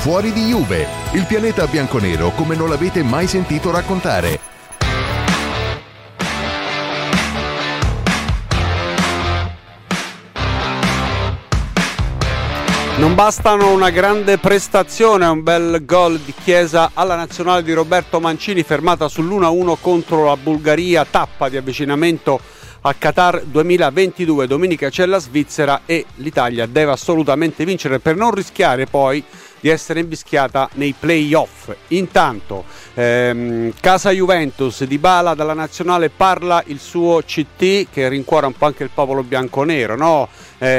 fuori di Juve, il pianeta bianconero come non l'avete mai sentito raccontare. Non bastano una grande prestazione, un bel gol di Chiesa alla nazionale di Roberto Mancini, fermata sull'1-1 contro la Bulgaria, tappa di avvicinamento a Qatar 2022. Domenica c'è la Svizzera e l'Italia deve assolutamente vincere per non rischiare poi di essere invischiata nei play-off. Intanto casa Juventus, Dybala dalla nazionale parla il suo CT che rincuora un po' anche il popolo bianconero, no?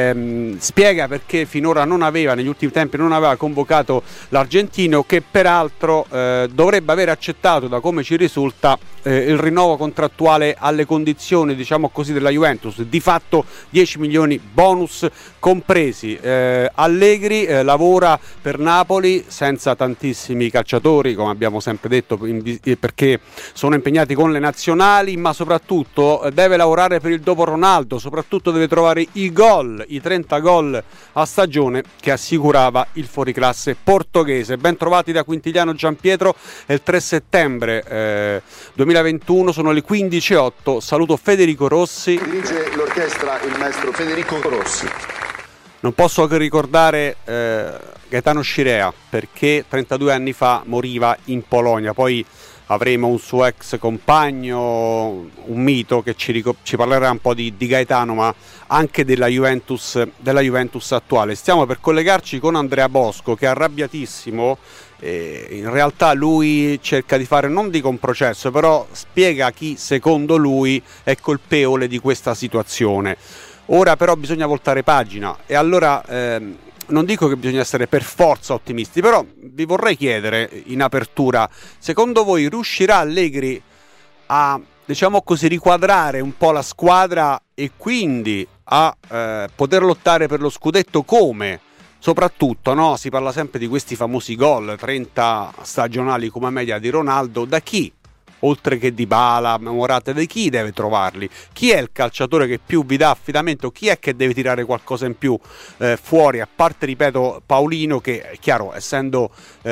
Spiega perché finora negli ultimi tempi non aveva convocato l'argentino, che peraltro dovrebbe aver accettato, da come ci risulta, il rinnovo contrattuale alle condizioni, diciamo così, della Juventus, di fatto 10 milioni bonus compresi. Allegri lavora per Napoli senza tantissimi calciatori, come abbiamo sempre detto, perché sono impegnati con le nazionali, ma soprattutto deve lavorare per il dopo Ronaldo, soprattutto deve trovare i 30 gol a stagione che assicurava il fuoriclasse portoghese. Ben trovati da Quintiliano Giampietro, è il 3 settembre 2021, sono le 15:08. Saluto Federico Rossi. Dirige l'orchestra il maestro Federico Rossi. Non posso che ricordare Gaetano Scirea, perché 32 anni fa moriva in Polonia. Poi avremo un suo ex compagno, un mito che ci parlerà un po' di Gaetano, ma anche della Juventus attuale. Stiamo per collegarci con Andrea Bosco, che è arrabbiatissimo. In realtà lui cerca di fare, non dico un processo, però spiega chi secondo lui è colpevole di questa situazione. Ora però bisogna voltare pagina, e allora non dico che bisogna essere per forza ottimisti, però vi vorrei chiedere in apertura: secondo voi riuscirà Allegri a, diciamo così, riquadrare un po' la squadra e quindi a poter lottare per lo scudetto? Come? Soprattutto, no? Si parla sempre di questi famosi gol, 30 stagionali come media di Ronaldo. Da chi? Oltre che Dybala, Morata, di chi deve trovarli? Chi è il calciatore che più vi dà affidamento? Chi è che deve tirare qualcosa in più fuori? A parte, ripeto, Paolino, che è chiaro, essendo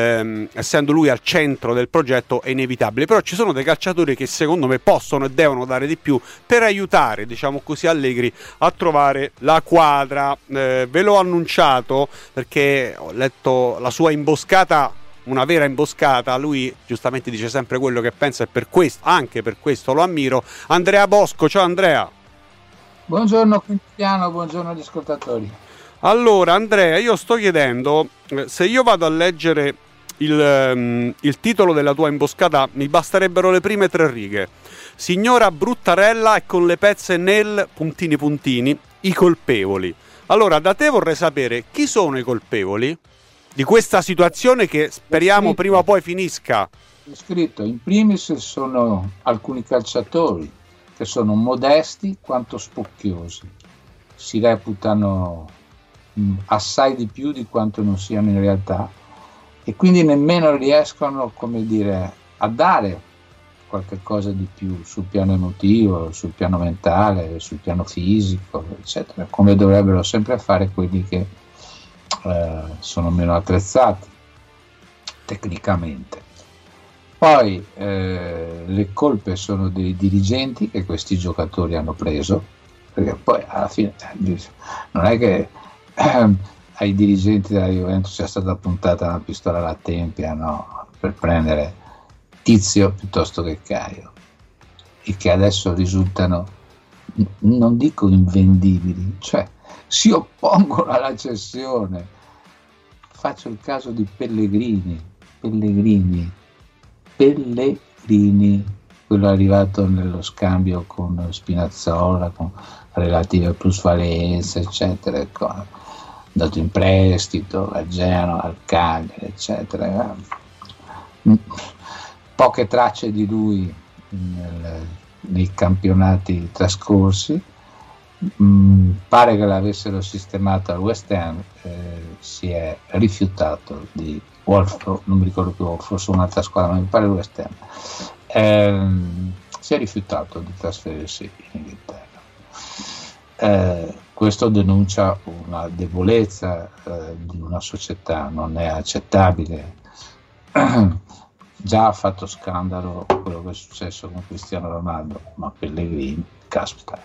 lui al centro del progetto, è inevitabile. Però ci sono dei calciatori che secondo me possono e devono dare di più per aiutare, diciamo così, Allegri a trovare la quadra. Ve l'ho annunciato perché ho letto la sua imboscata, una vera imboscata. Lui giustamente dice sempre quello che pensa, e per questo, anche per questo, lo ammiro. Andrea Bosco, ciao Andrea. Buongiorno Quintiliano, buongiorno agli ascoltatori. Allora Andrea, io sto chiedendo, se io vado a leggere il titolo della tua imboscata, mi basterebbero le prime 3 righe. Signora Bruttarella e con le pezze nel ... i colpevoli. Allora, da te vorrei sapere chi sono i colpevoli di questa situazione che speriamo prima o poi finisca. È scritto: in primis sono alcuni calciatori che sono modesti quanto spocchiosi, si reputano assai di più di quanto non siano in realtà, e quindi nemmeno riescono, come dire, a dare qualche cosa di più sul piano emotivo, sul piano mentale, sul piano fisico, eccetera, come dovrebbero sempre fare quelli che sono meno attrezzati tecnicamente. Poi le colpe sono dei dirigenti che questi giocatori hanno preso, perché poi alla fine non è che ai dirigenti della Juventus sia stata puntata una pistola alla tempia, no, per prendere Tizio piuttosto che Caio, e che adesso risultano, non dico invendibili, cioè si oppongono alla cessione. Faccio il caso di Pellegrini, quello arrivato nello scambio con Spinazzola, con relative plusvalenze, eccetera, andato in prestito a Genoa, al Cagliari, eccetera. Poche tracce di lui nei campionati trascorsi. Pare che l'avessero sistemato al West Ham, si è rifiutato di Wolf, non mi ricordo più, forse un'altra squadra, ma mi pare il West Ham, si è rifiutato di trasferirsi in Inghilterra. questo denuncia una debolezza di una società, non è accettabile. Già ha fatto scandalo quello che è successo con Cristiano Ronaldo, ma Pellegrini, caspita.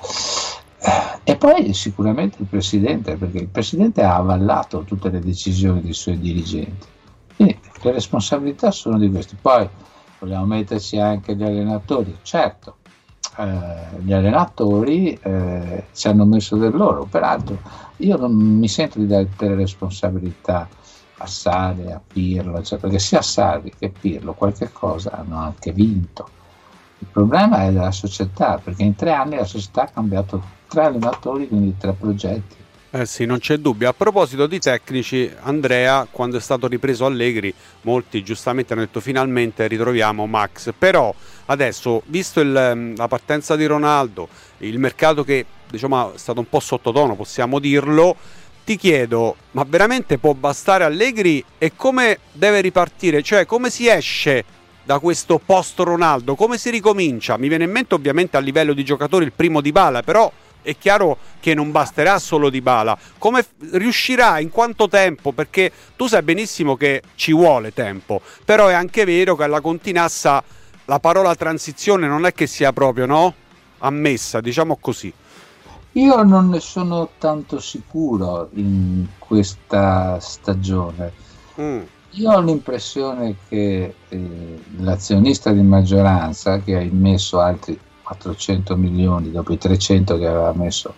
E poi sicuramente il presidente, perché il presidente ha avallato tutte le decisioni dei suoi dirigenti, quindi le responsabilità sono di questi. Poi vogliamo metterci anche gli allenatori, certo, gli allenatori ci hanno messo del loro, peraltro io non mi sento di dare tutte le responsabilità a Sarri, a Pirlo, cioè, perché sia Sarri che Pirlo qualche cosa hanno anche vinto. Il problema è della società, perché in 3 anni la società ha cambiato 3 allenatori, quindi 3 progetti. Sì, non c'è dubbio. A proposito di tecnici, Andrea, quando è stato ripreso Allegri, molti giustamente hanno detto finalmente ritroviamo Max. Però adesso, visto la partenza di Ronaldo, il mercato che diciamo è stato un po' sottotono, possiamo dirlo, ti chiedo, ma veramente può bastare Allegri e come deve ripartire? Cioè, come si esce da questo post Ronaldo? Come si ricomincia? Mi viene in mente ovviamente a livello di giocatori il primo Dybala, però è chiaro che non basterà solo Dybala. Come riuscirà, in quanto tempo? Perché tu sai benissimo che ci vuole tempo, però è anche vero che alla Continassa la parola transizione non è che sia proprio, no? Ammessa, diciamo così. Io non ne sono tanto sicuro in questa stagione. Io ho l'impressione che l'azionista di maggioranza, che ha immesso altri 400 milioni dopo i 300 che aveva messo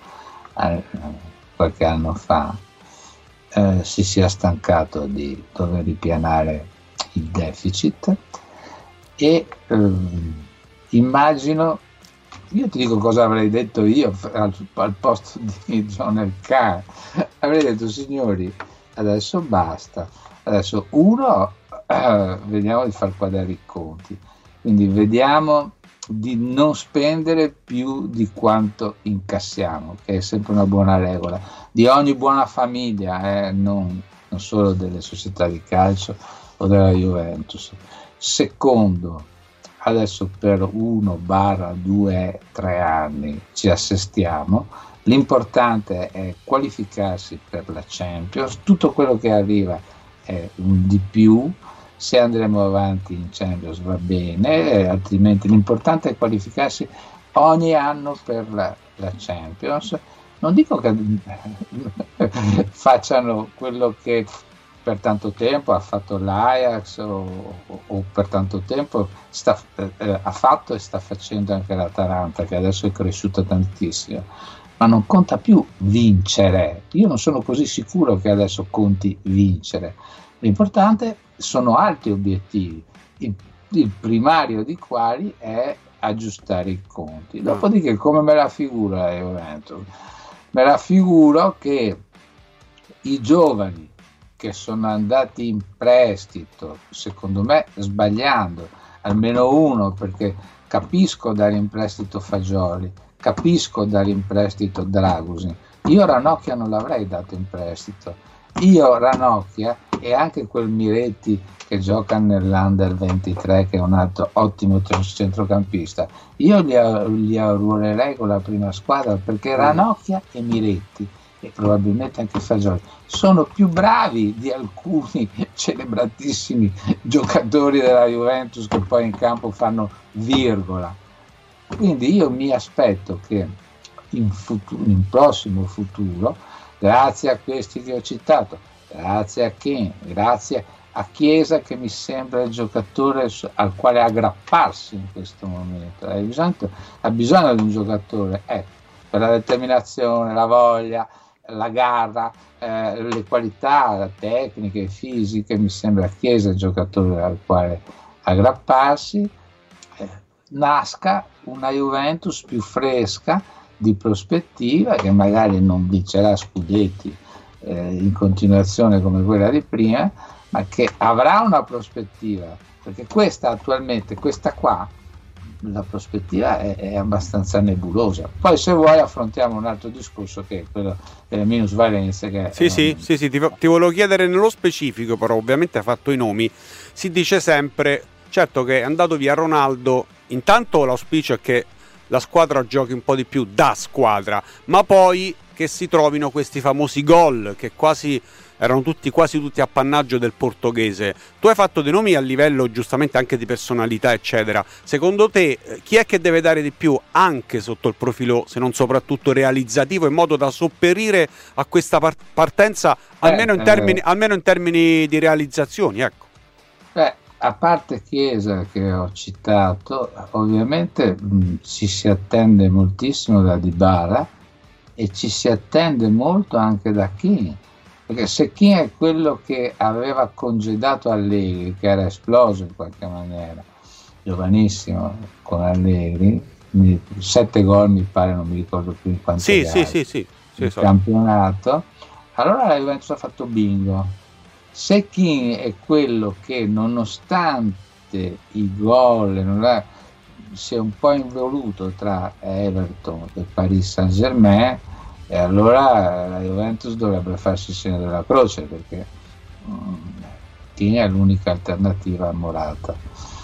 qualche anno fa, si sia stancato di dover ripianare il deficit e immagino, io ti dico cosa avrei detto io al posto di John L. Carr. Avrei detto: signori, adesso basta, adesso vediamo di far quadrare i conti, quindi vediamo di non spendere più di quanto incassiamo, che è sempre una buona regola di ogni buona famiglia, non solo delle società di calcio o della Juventus. Secondo, adesso per 1/2-3 anni ci assestiamo, l'importante è qualificarsi per la Champions, tutto quello che arriva è un di più. Se andremo avanti in Champions va bene, altrimenti l'importante è qualificarsi ogni anno per la Champions. Non dico che facciano quello che per tanto tempo ha fatto l'Ajax o per tanto tempo ha fatto e sta facendo anche l'Atalanta, che adesso è cresciuta tantissimo, ma non conta più vincere. Io non sono così sicuro che adesso conti vincere. L'importante sono altri obiettivi, il primario di quali è aggiustare i conti. Dopodiché come me la figuro la Juventus? Me la figuro che i giovani che sono andati in prestito, secondo me sbagliando, almeno uno, perché capisco dare in prestito Fagioli, capisco dare in prestito Dragusin, io Ranocchia non l'avrei dato in prestito. Io Ranocchia e anche quel Miretti che gioca nell'Under 23, che è un altro ottimo centrocampista, io li arruolerei con la prima squadra, perché Ranocchia e Miretti e probabilmente anche Fagioli sono più bravi di alcuni celebratissimi giocatori della Juventus che poi in campo fanno virgola. Quindi io mi aspetto che in prossimo futuro, grazie a questi che ho citato, grazie a Kean, grazie a Chiesa, che mi sembra il giocatore al quale aggrapparsi in questo momento, ha bisogno di un giocatore per la determinazione, la voglia, la garra, le qualità tecniche e fisiche. Mi sembra Chiesa il giocatore al quale aggrapparsi, nasca una Juventus più fresca, di prospettiva, che magari non vincerà scudetti in continuazione come quella di prima, ma che avrà una prospettiva, perché questa qua, la prospettiva è abbastanza nebulosa. Poi se vuoi affrontiamo un altro discorso, che è quello delle minusvalenze. Sì, ti volevo chiedere nello specifico, però ovviamente hai fatto i nomi. Si dice sempre, certo, che è andato via Ronaldo, intanto l'auspicio è che la squadra giochi un po' di più da squadra, ma poi che si trovino questi famosi gol che erano quasi tutti appannaggio del portoghese. Tu hai fatto dei nomi a livello giustamente anche di personalità eccetera. Secondo te chi è che deve dare di più anche sotto il profilo, se non soprattutto realizzativo, in modo da sopperire a questa partenza almeno in termini di realizzazioni, ecco? A parte Chiesa che ho citato, ovviamente ci si attende moltissimo da Dybala e ci si attende molto anche da Kean, perché se Kean è quello che aveva congedato Allegri, che era esploso in qualche maniera, giovanissimo con Allegri, 7 gol mi pare, non mi ricordo più in quanti il campionato, allora la Juventus ha fatto bingo. Se Kean è quello che nonostante i gol si è un po' involuto tra Everton e Paris Saint-Germain, e allora la Juventus dovrebbe farsi il segno della croce, perché Kean è l'unica alternativa a Morata.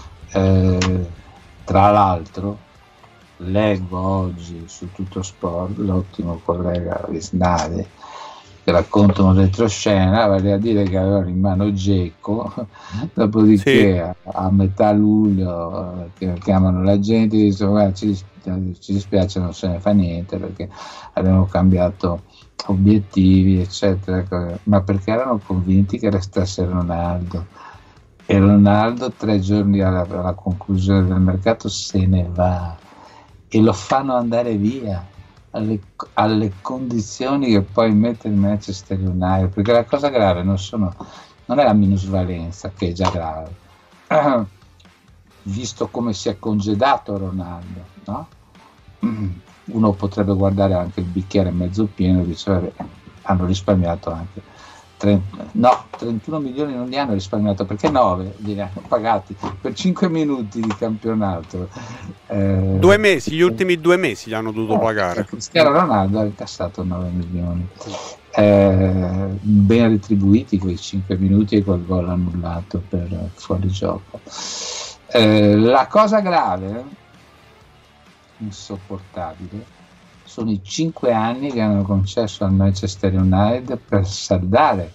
Tra l'altro leggo oggi su Tutto Sport l'ottimo collega Visnadi che racconta un retroscena, vale a dire che avevano in mano Dzeko, dopodiché a metà luglio chiamano la gente e dicono ci dispiace, non se ne fa niente perché avevano cambiato obiettivi eccetera, ma perché erano convinti che restasse Ronaldo, e Ronaldo 3 giorni alla conclusione del mercato se ne va e lo fanno andare via alle condizioni che poi mette il Manchester United, perché la cosa grave non è la minusvalenza, che è già grave, visto come si è congedato Ronaldo, no? Uno potrebbe guardare anche il bicchiere mezzo pieno e dice vabbè, hanno risparmiato anche 31 milioni non li hanno risparmiato, perché 9 li hanno pagati per 5 minuti di campionato, 2 mesi, gli ultimi 2 mesi li hanno dovuto pagare. Cristiano Ronaldo ha incassato 9 milioni, ben retribuiti quei 5 minuti e quel gol annullato per fuorigioco. La cosa grave, insopportabile, sono i 5 anni che hanno concesso al Manchester United per saldare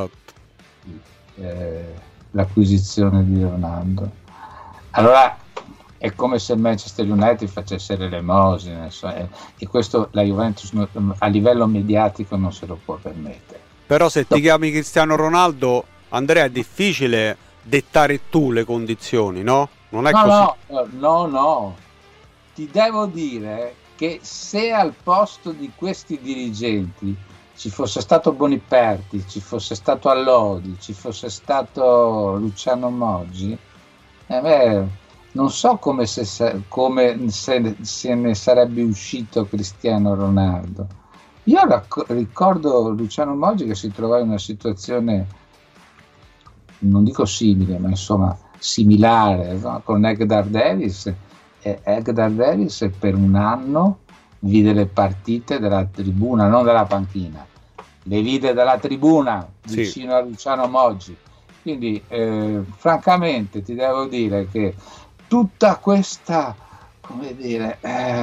l'acquisizione di Ronaldo. Allora è come se il Manchester United facesse l'elemosina, e questo la Juventus a livello mediatico non se lo può permettere. Però se ti chiami Cristiano Ronaldo, Andrea, è difficile dettare tu le condizioni, no? Non è così. No, ti devo dire che se al posto di questi dirigenti ci fosse stato Boniperti, ci fosse stato Allodi, ci fosse stato Luciano Moggi, non so come se ne sarebbe uscito Cristiano Ronaldo. Io ricordo Luciano Moggi che si trovava in una situazione, non dico simile, ma insomma similare, no? Con Edgar Davis. Edgar Davis per un anno vide le partite della tribuna, non dalla panchina, le vide dalla tribuna vicino a Luciano Moggi, quindi francamente ti devo dire che tutta questa, come dire,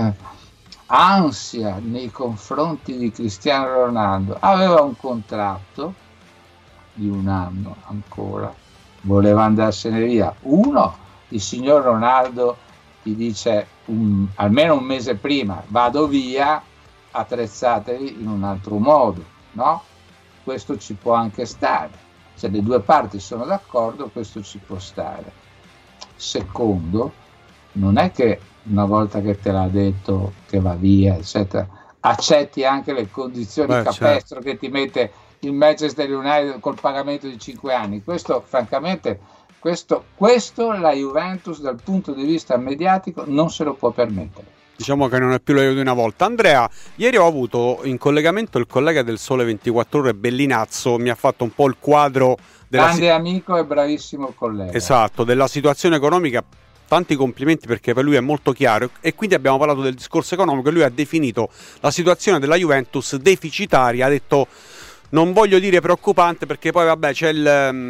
ansia nei confronti di Cristiano Ronaldo, aveva un contratto di 1 anno ancora, voleva andarsene via. Il signor Ronaldo ti dice almeno un mese prima vado via, attrezzatevi in un altro modo, no? Questo ci può anche stare, se le due parti sono d'accordo questo ci può stare. Secondo, non è che una volta che te l'ha detto che va via eccetera accetti anche le condizioni capestro che ti mette il Manchester United col pagamento di 5 anni. Questo francamente questo la Juventus dal punto di vista mediatico non se lo può permettere. Diciamo che non è più l'aiuto di una volta. Andrea, ieri ho avuto in collegamento il collega del Sole 24 Ore Bellinazzo, mi ha fatto un po' il quadro grande amico e bravissimo collega. Esatto, della situazione economica. Tanti complimenti perché per lui è molto chiaro, e quindi abbiamo parlato del discorso economico e lui ha definito la situazione della Juventus deficitaria, ha detto non voglio dire preoccupante perché poi vabbè c'è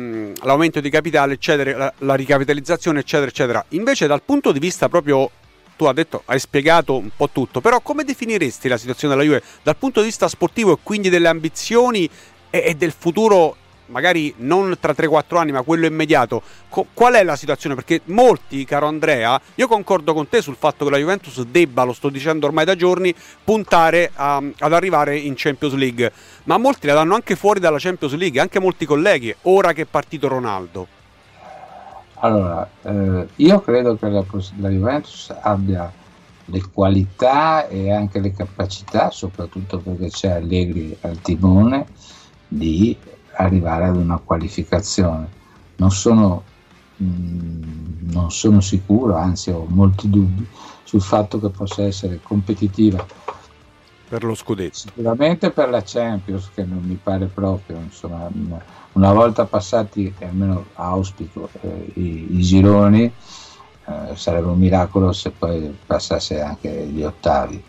l'aumento di capitale eccetera, la ricapitalizzazione eccetera eccetera. Invece dal punto di vista proprio tu hai spiegato un po' tutto, però come definiresti la situazione della Juve dal punto di vista sportivo e quindi delle ambizioni e del futuro, magari non tra 3-4 anni ma quello immediato? Qual è la situazione? Perché molti, caro Andrea, io concordo con te sul fatto che la Juventus debba, lo sto dicendo ormai da giorni, puntare ad arrivare in Champions League, ma molti la danno anche fuori dalla Champions League, anche molti colleghi, ora che è partito Ronaldo. Allora, io credo che la Juventus abbia le qualità e anche le capacità, soprattutto perché c'è Allegri al timone, di arrivare ad una qualificazione. Non sono sicuro, anzi ho molti dubbi sul fatto che possa essere competitiva per lo scudetto. Sicuramente per la Champions, che non mi pare proprio, insomma, una volta passati, almeno auspico, i gironi, sarebbe un miracolo se poi passasse anche gli ottavi,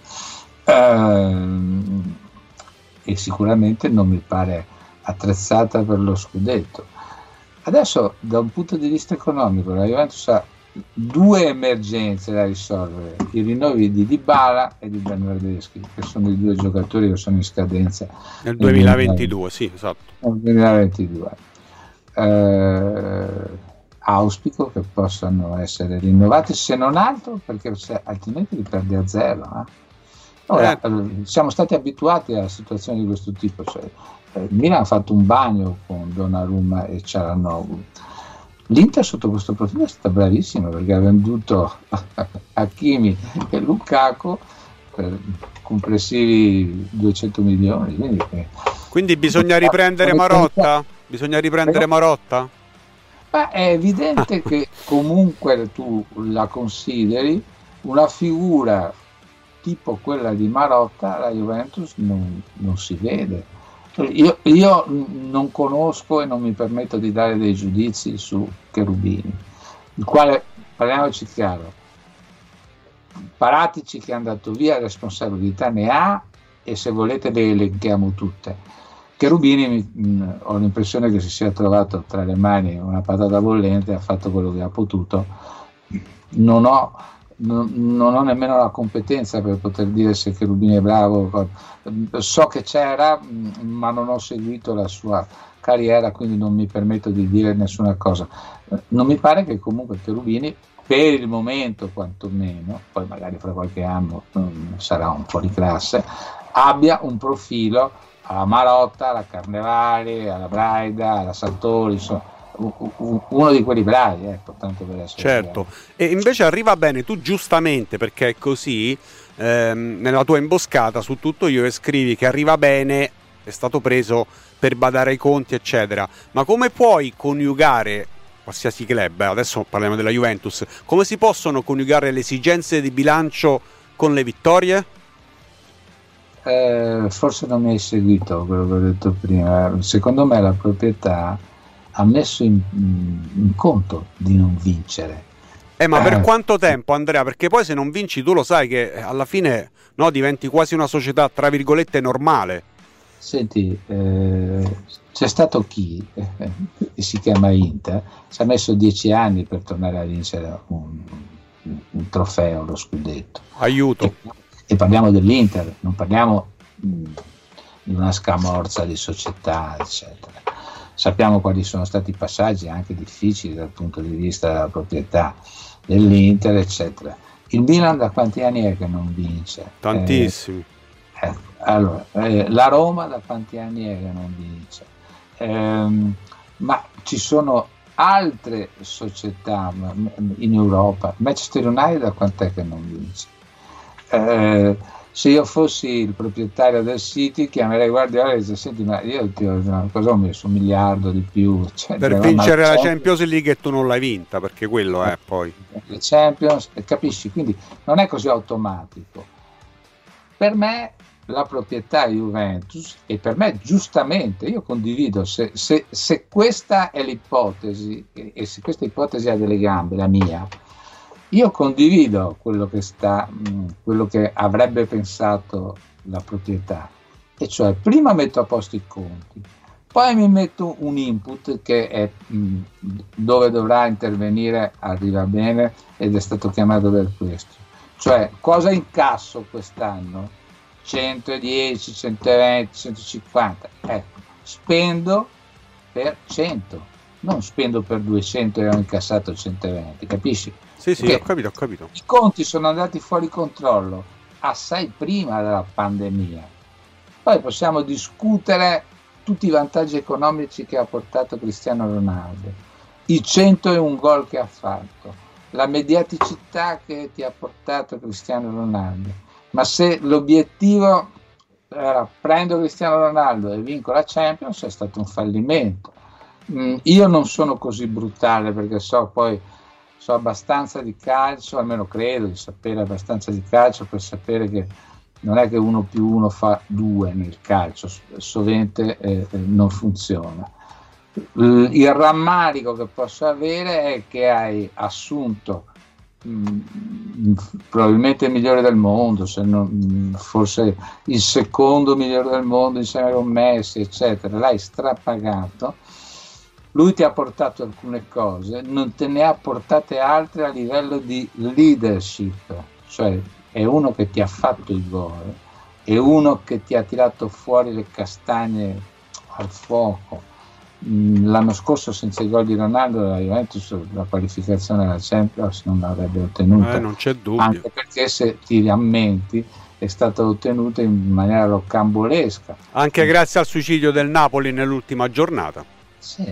e sicuramente non mi pare attrezzata per lo scudetto. Adesso, da un punto di vista economico, la Juventus ha due emergenze da risolvere: i rinnovi di Dybala e di Bernardeschi, che sono i due giocatori che sono in scadenza nel 2022. Sì, esatto. Nel 2022. Auspico che possano essere rinnovati, se non altro perché altrimenti li perdi a zero. Ora, siamo stati abituati a situazioni di questo tipo, cioè, Milan ha fatto un bagno con Donnarumma e Cialanoglu. L'Inter sotto questo profilo è stata bravissima, perché ha venduto Hakimi e Lukaku per complessivi 200 milioni. Quindi bisogna riprendere Marotta? Bisogna riprendere Marotta? Ma è evidente che comunque tu la consideri una figura tipo quella di Marotta, la Juventus non si vede. Io non conosco e non mi permetto di dare dei giudizi su Cherubini, il quale, parliamoci chiaro, Paratici che è andato via, responsabilità ne ha, e se volete le elenchiamo tutte. Cherubini, ho l'impressione che si sia trovato tra le mani una patata bollente, ha fatto quello che ha potuto. Non ho nemmeno la competenza per poter dire se Cherubini è bravo. So che c'era, ma non ho seguito la sua carriera, quindi non mi permetto di dire nessuna cosa. Non mi pare che comunque Cherubini, per il momento quantomeno, poi magari fra qualche anno sarà un po' di classe, abbia un profilo alla Marotta, alla Carnevali, alla Braida, alla Sartori, insomma uno di quelli bravi, tanto per essere certo bravi. E invece arriva bene, tu giustamente, perché è così, nella tua imboscata su Tutto Juve scrivi che arriva bene, è stato preso per badare ai conti eccetera, ma come puoi coniugare qualsiasi club, adesso parliamo della Juventus, come si possono coniugare le esigenze di bilancio con le vittorie? Forse non mi hai seguito quello che ho detto prima. Secondo me la proprietà ha messo in conto di non vincere. Ma per quanto tempo, Andrea? Perché poi se non vinci, tu lo sai che alla fine diventi quasi una società tra virgolette normale. Senti, c'è stato chi si chiama Inter, ci ha messo 10 anni per tornare a vincere un trofeo, lo scudetto. Aiuto. E parliamo dell'Inter, non parliamo di una scamorza di società, eccetera. Sappiamo quali sono stati i passaggi anche difficili dal punto di vista della proprietà dell'Inter, eccetera. Il Milan da quanti anni è che non vince? Tantissimi. Allora, la Roma da quanti anni è che non vince? Ma ci sono altre società in Europa. Manchester United da quant'è che non vince? Se io fossi il proprietario del City, chiamerei Guardiola e direi: senti, ma io cosa ho messo, $1 miliardo di più per vincere la Champions League, e tu non l'hai vinta, perché quello è poi le Champions, capisci? Quindi non è così automatico. Per me la proprietà Juventus, e per me giustamente, io condivido, se questa è l'ipotesi, e se questa ipotesi ha delle gambe, la mia, io condivido quello che avrebbe pensato la proprietà, e cioè prima metto a posto i conti, poi mi metto un input che è dove dovrà intervenire, arriva bene, ed è stato chiamato per questo, Cioè, cosa incasso quest'anno? 110, 120, 150. Ecco, spendo per 100, non spendo per 200 e ho incassato 120, capisci? Sì, Perché ho capito. I conti sono andati fuori controllo assai prima della pandemia. Poi possiamo discutere tutti i vantaggi economici che ha portato Cristiano Ronaldo, i 101 gol che ha fatto, la mediaticità che ti ha portato Cristiano Ronaldo. Ma se l'obiettivo era prendo Cristiano Ronaldo e vinco la Champions, è stato un fallimento. Io non sono così brutale, perché so abbastanza di calcio, almeno credo di sapere abbastanza di calcio per sapere che non è che 1 più 1 fa 2 nel calcio, sovente non funziona. Il rammarico che posso avere è che hai assunto probabilmente il migliore del mondo, se non, forse il secondo migliore del mondo insieme con Messi, eccetera, l'hai strapagato. Lui ti ha portato alcune cose, non te ne ha portate altre a livello di leadership, cioè è uno che ti ha fatto i gol, è uno che ti ha tirato fuori le castagne al fuoco. L'anno scorso senza i gol di Ronaldo la Juventus la qualificazione alla Champions non l'avrebbe ottenuta, non c'è dubbio, anche perché, se ti rammenti, è stata ottenuta in maniera rocambolesca, anche grazie al suicidio del Napoli nell'ultima giornata. Sì,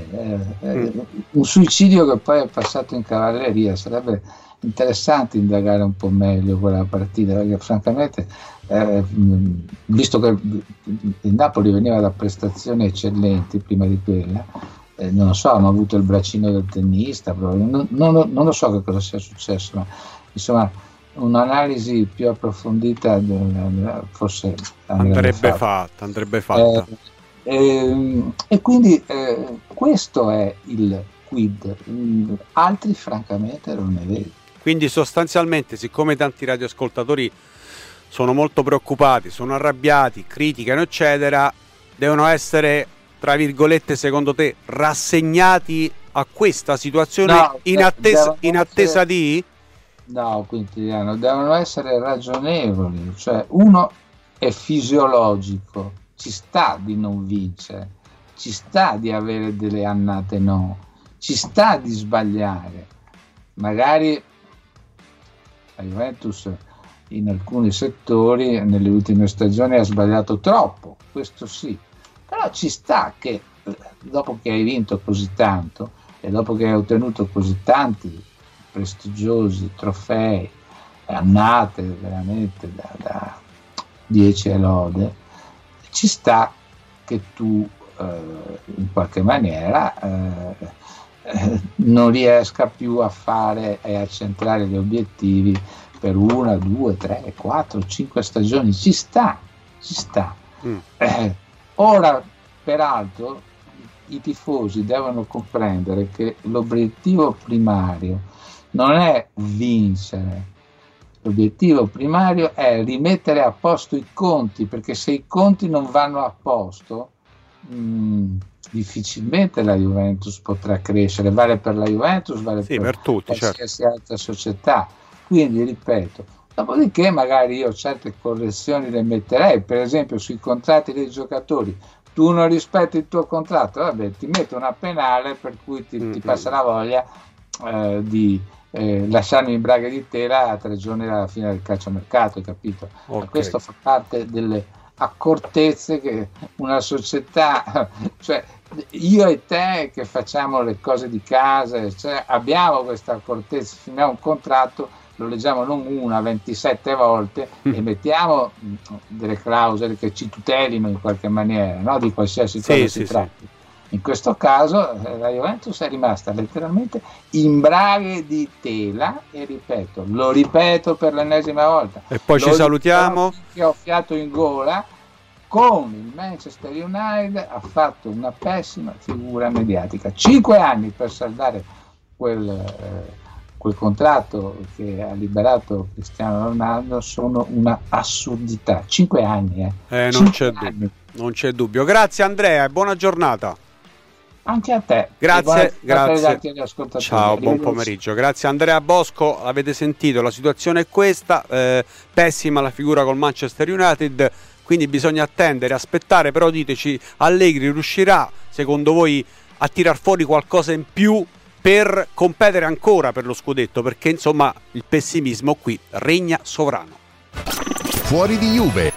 un suicidio che poi è passato in cavalleria. Sarebbe interessante indagare un po' meglio quella partita, perché francamente visto che il Napoli veniva da prestazioni eccellenti prima di quella, non lo so, hanno avuto il braccino del tennista, non lo so che cosa sia successo, ma insomma un'analisi più approfondita forse andrebbe fatta. E quindi questo è il quid, altri francamente non ne vedo. Quindi sostanzialmente, siccome tanti radioascoltatori sono molto preoccupati, sono arrabbiati, criticano eccetera, devono essere, tra virgolette, secondo te, rassegnati a questa situazione, no, in attesa di? No, Quintiliano, devono essere ragionevoli, cioè uno è fisiologico, ci sta di non vincere, ci sta di avere delle annate no, ci sta di sbagliare. Magari la Juventus in alcuni settori nelle ultime stagioni ha sbagliato troppo, questo sì, però ci sta che dopo che hai vinto così tanto e dopo che hai ottenuto così tanti prestigiosi trofei, annate veramente da 10 e lode, ci sta che tu in qualche maniera non riesca più a fare e a centrare gli obiettivi per 1, 2, 3, 4, 5 stagioni. Ci sta. Ora, peraltro, i tifosi devono comprendere che l'obiettivo primario non è vincere, l'obiettivo primario è rimettere a posto i conti, perché se i conti non vanno a posto, difficilmente la Juventus potrà crescere. Vale per la Juventus, vale per tutti, qualsiasi altra società. Quindi ripeto, dopodiché magari io certe correzioni le metterei, per esempio sui contratti dei giocatori. Tu non rispetti il tuo contratto, vabbè, ti metto una penale per cui ti passa la voglia di lasciarmi in braghe di tela a 3 giorni dalla fine del calciomercato, capito? Okay. Questo fa parte delle accortezze che una società, cioè io e te che facciamo le cose di casa, cioè abbiamo questa accortezza, firmiamo un contratto, lo leggiamo non 1, 27 volte e mettiamo delle clausole che ci tutelino in qualche maniera, no? Di qualsiasi cosa si tratti. Sì. In questo caso la Juventus è rimasta letteralmente in braghe di tela e lo ripeto per l'ennesima volta. E poi ci salutiamo. Che ho fiato in gola. Con il Manchester United ha fatto una pessima figura mediatica. 5 anni per saldare quel contratto che ha liberato Cristiano Ronaldo sono una assurdità. 5 anni. Non c'è dubbio. Grazie Andrea e buona giornata. Anche a te. Grazie. Ciao, buon Arrivederci. pomeriggio. Grazie Andrea Bosco, avete sentito, la situazione è questa, pessima la figura col Manchester United, quindi bisogna attendere, aspettare, però diteci, Allegri riuscirà secondo voi a tirar fuori qualcosa in più per competere ancora per lo scudetto, perché insomma il pessimismo qui regna sovrano. Fuori di Juve.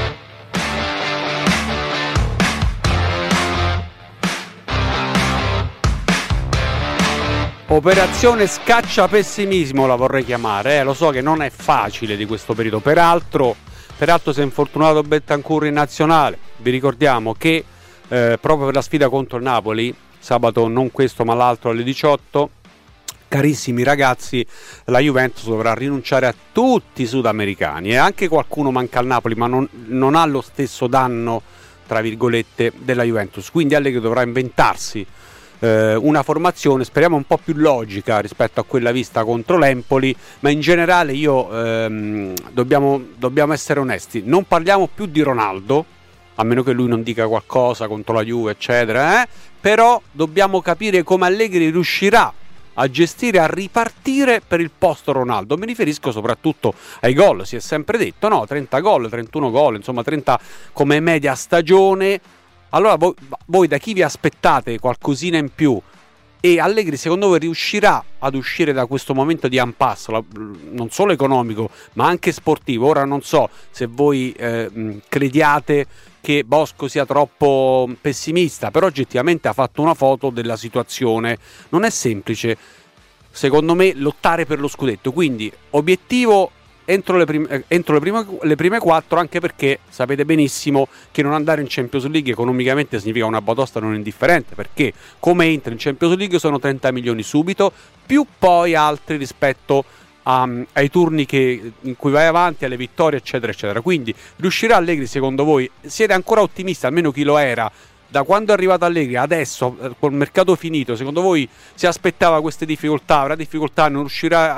Operazione scaccia pessimismo la vorrei chiamare, lo so che non è facile di questo periodo, peraltro si è infortunato Bentancur in nazionale, vi ricordiamo che proprio per la sfida contro il Napoli, sabato non questo ma l'altro alle 18, carissimi ragazzi, la Juventus dovrà rinunciare a tutti i sudamericani e anche qualcuno manca al Napoli, ma non ha lo stesso danno tra virgolette della Juventus, quindi Allegri dovrà inventarsi una formazione, speriamo un po' più logica rispetto a quella vista contro l'Empoli, ma in generale dobbiamo essere onesti, non parliamo più di Ronaldo, a meno che lui non dica qualcosa contro la Juve eccetera, però dobbiamo capire come Allegri riuscirà a gestire, a ripartire per il posto Ronaldo. Mi riferisco soprattutto ai gol, si è sempre detto 30 gol, 31 gol, insomma 30 come media stagione. Allora voi da chi vi aspettate qualcosina in più? E Allegri secondo voi riuscirà ad uscire da questo momento di impasse, non solo economico ma anche sportivo? Ora non so se voi crediate che Bosco sia troppo pessimista, però oggettivamente ha fatto una foto della situazione. Non è semplice secondo me lottare per lo scudetto, quindi obiettivo entro le prime 4, anche perché sapete benissimo che non andare in Champions League economicamente significa una batosta non indifferente, perché come entra in Champions League sono 30 milioni subito, più poi altri rispetto ai turni in cui vai avanti, alle vittorie eccetera eccetera. Quindi riuscirà Allegri secondo voi? Siete ancora ottimisti, almeno chi lo era da quando è arrivato Allegri adesso col mercato finito? Secondo voi si aspettava queste difficoltà, avrà difficoltà, non riuscirà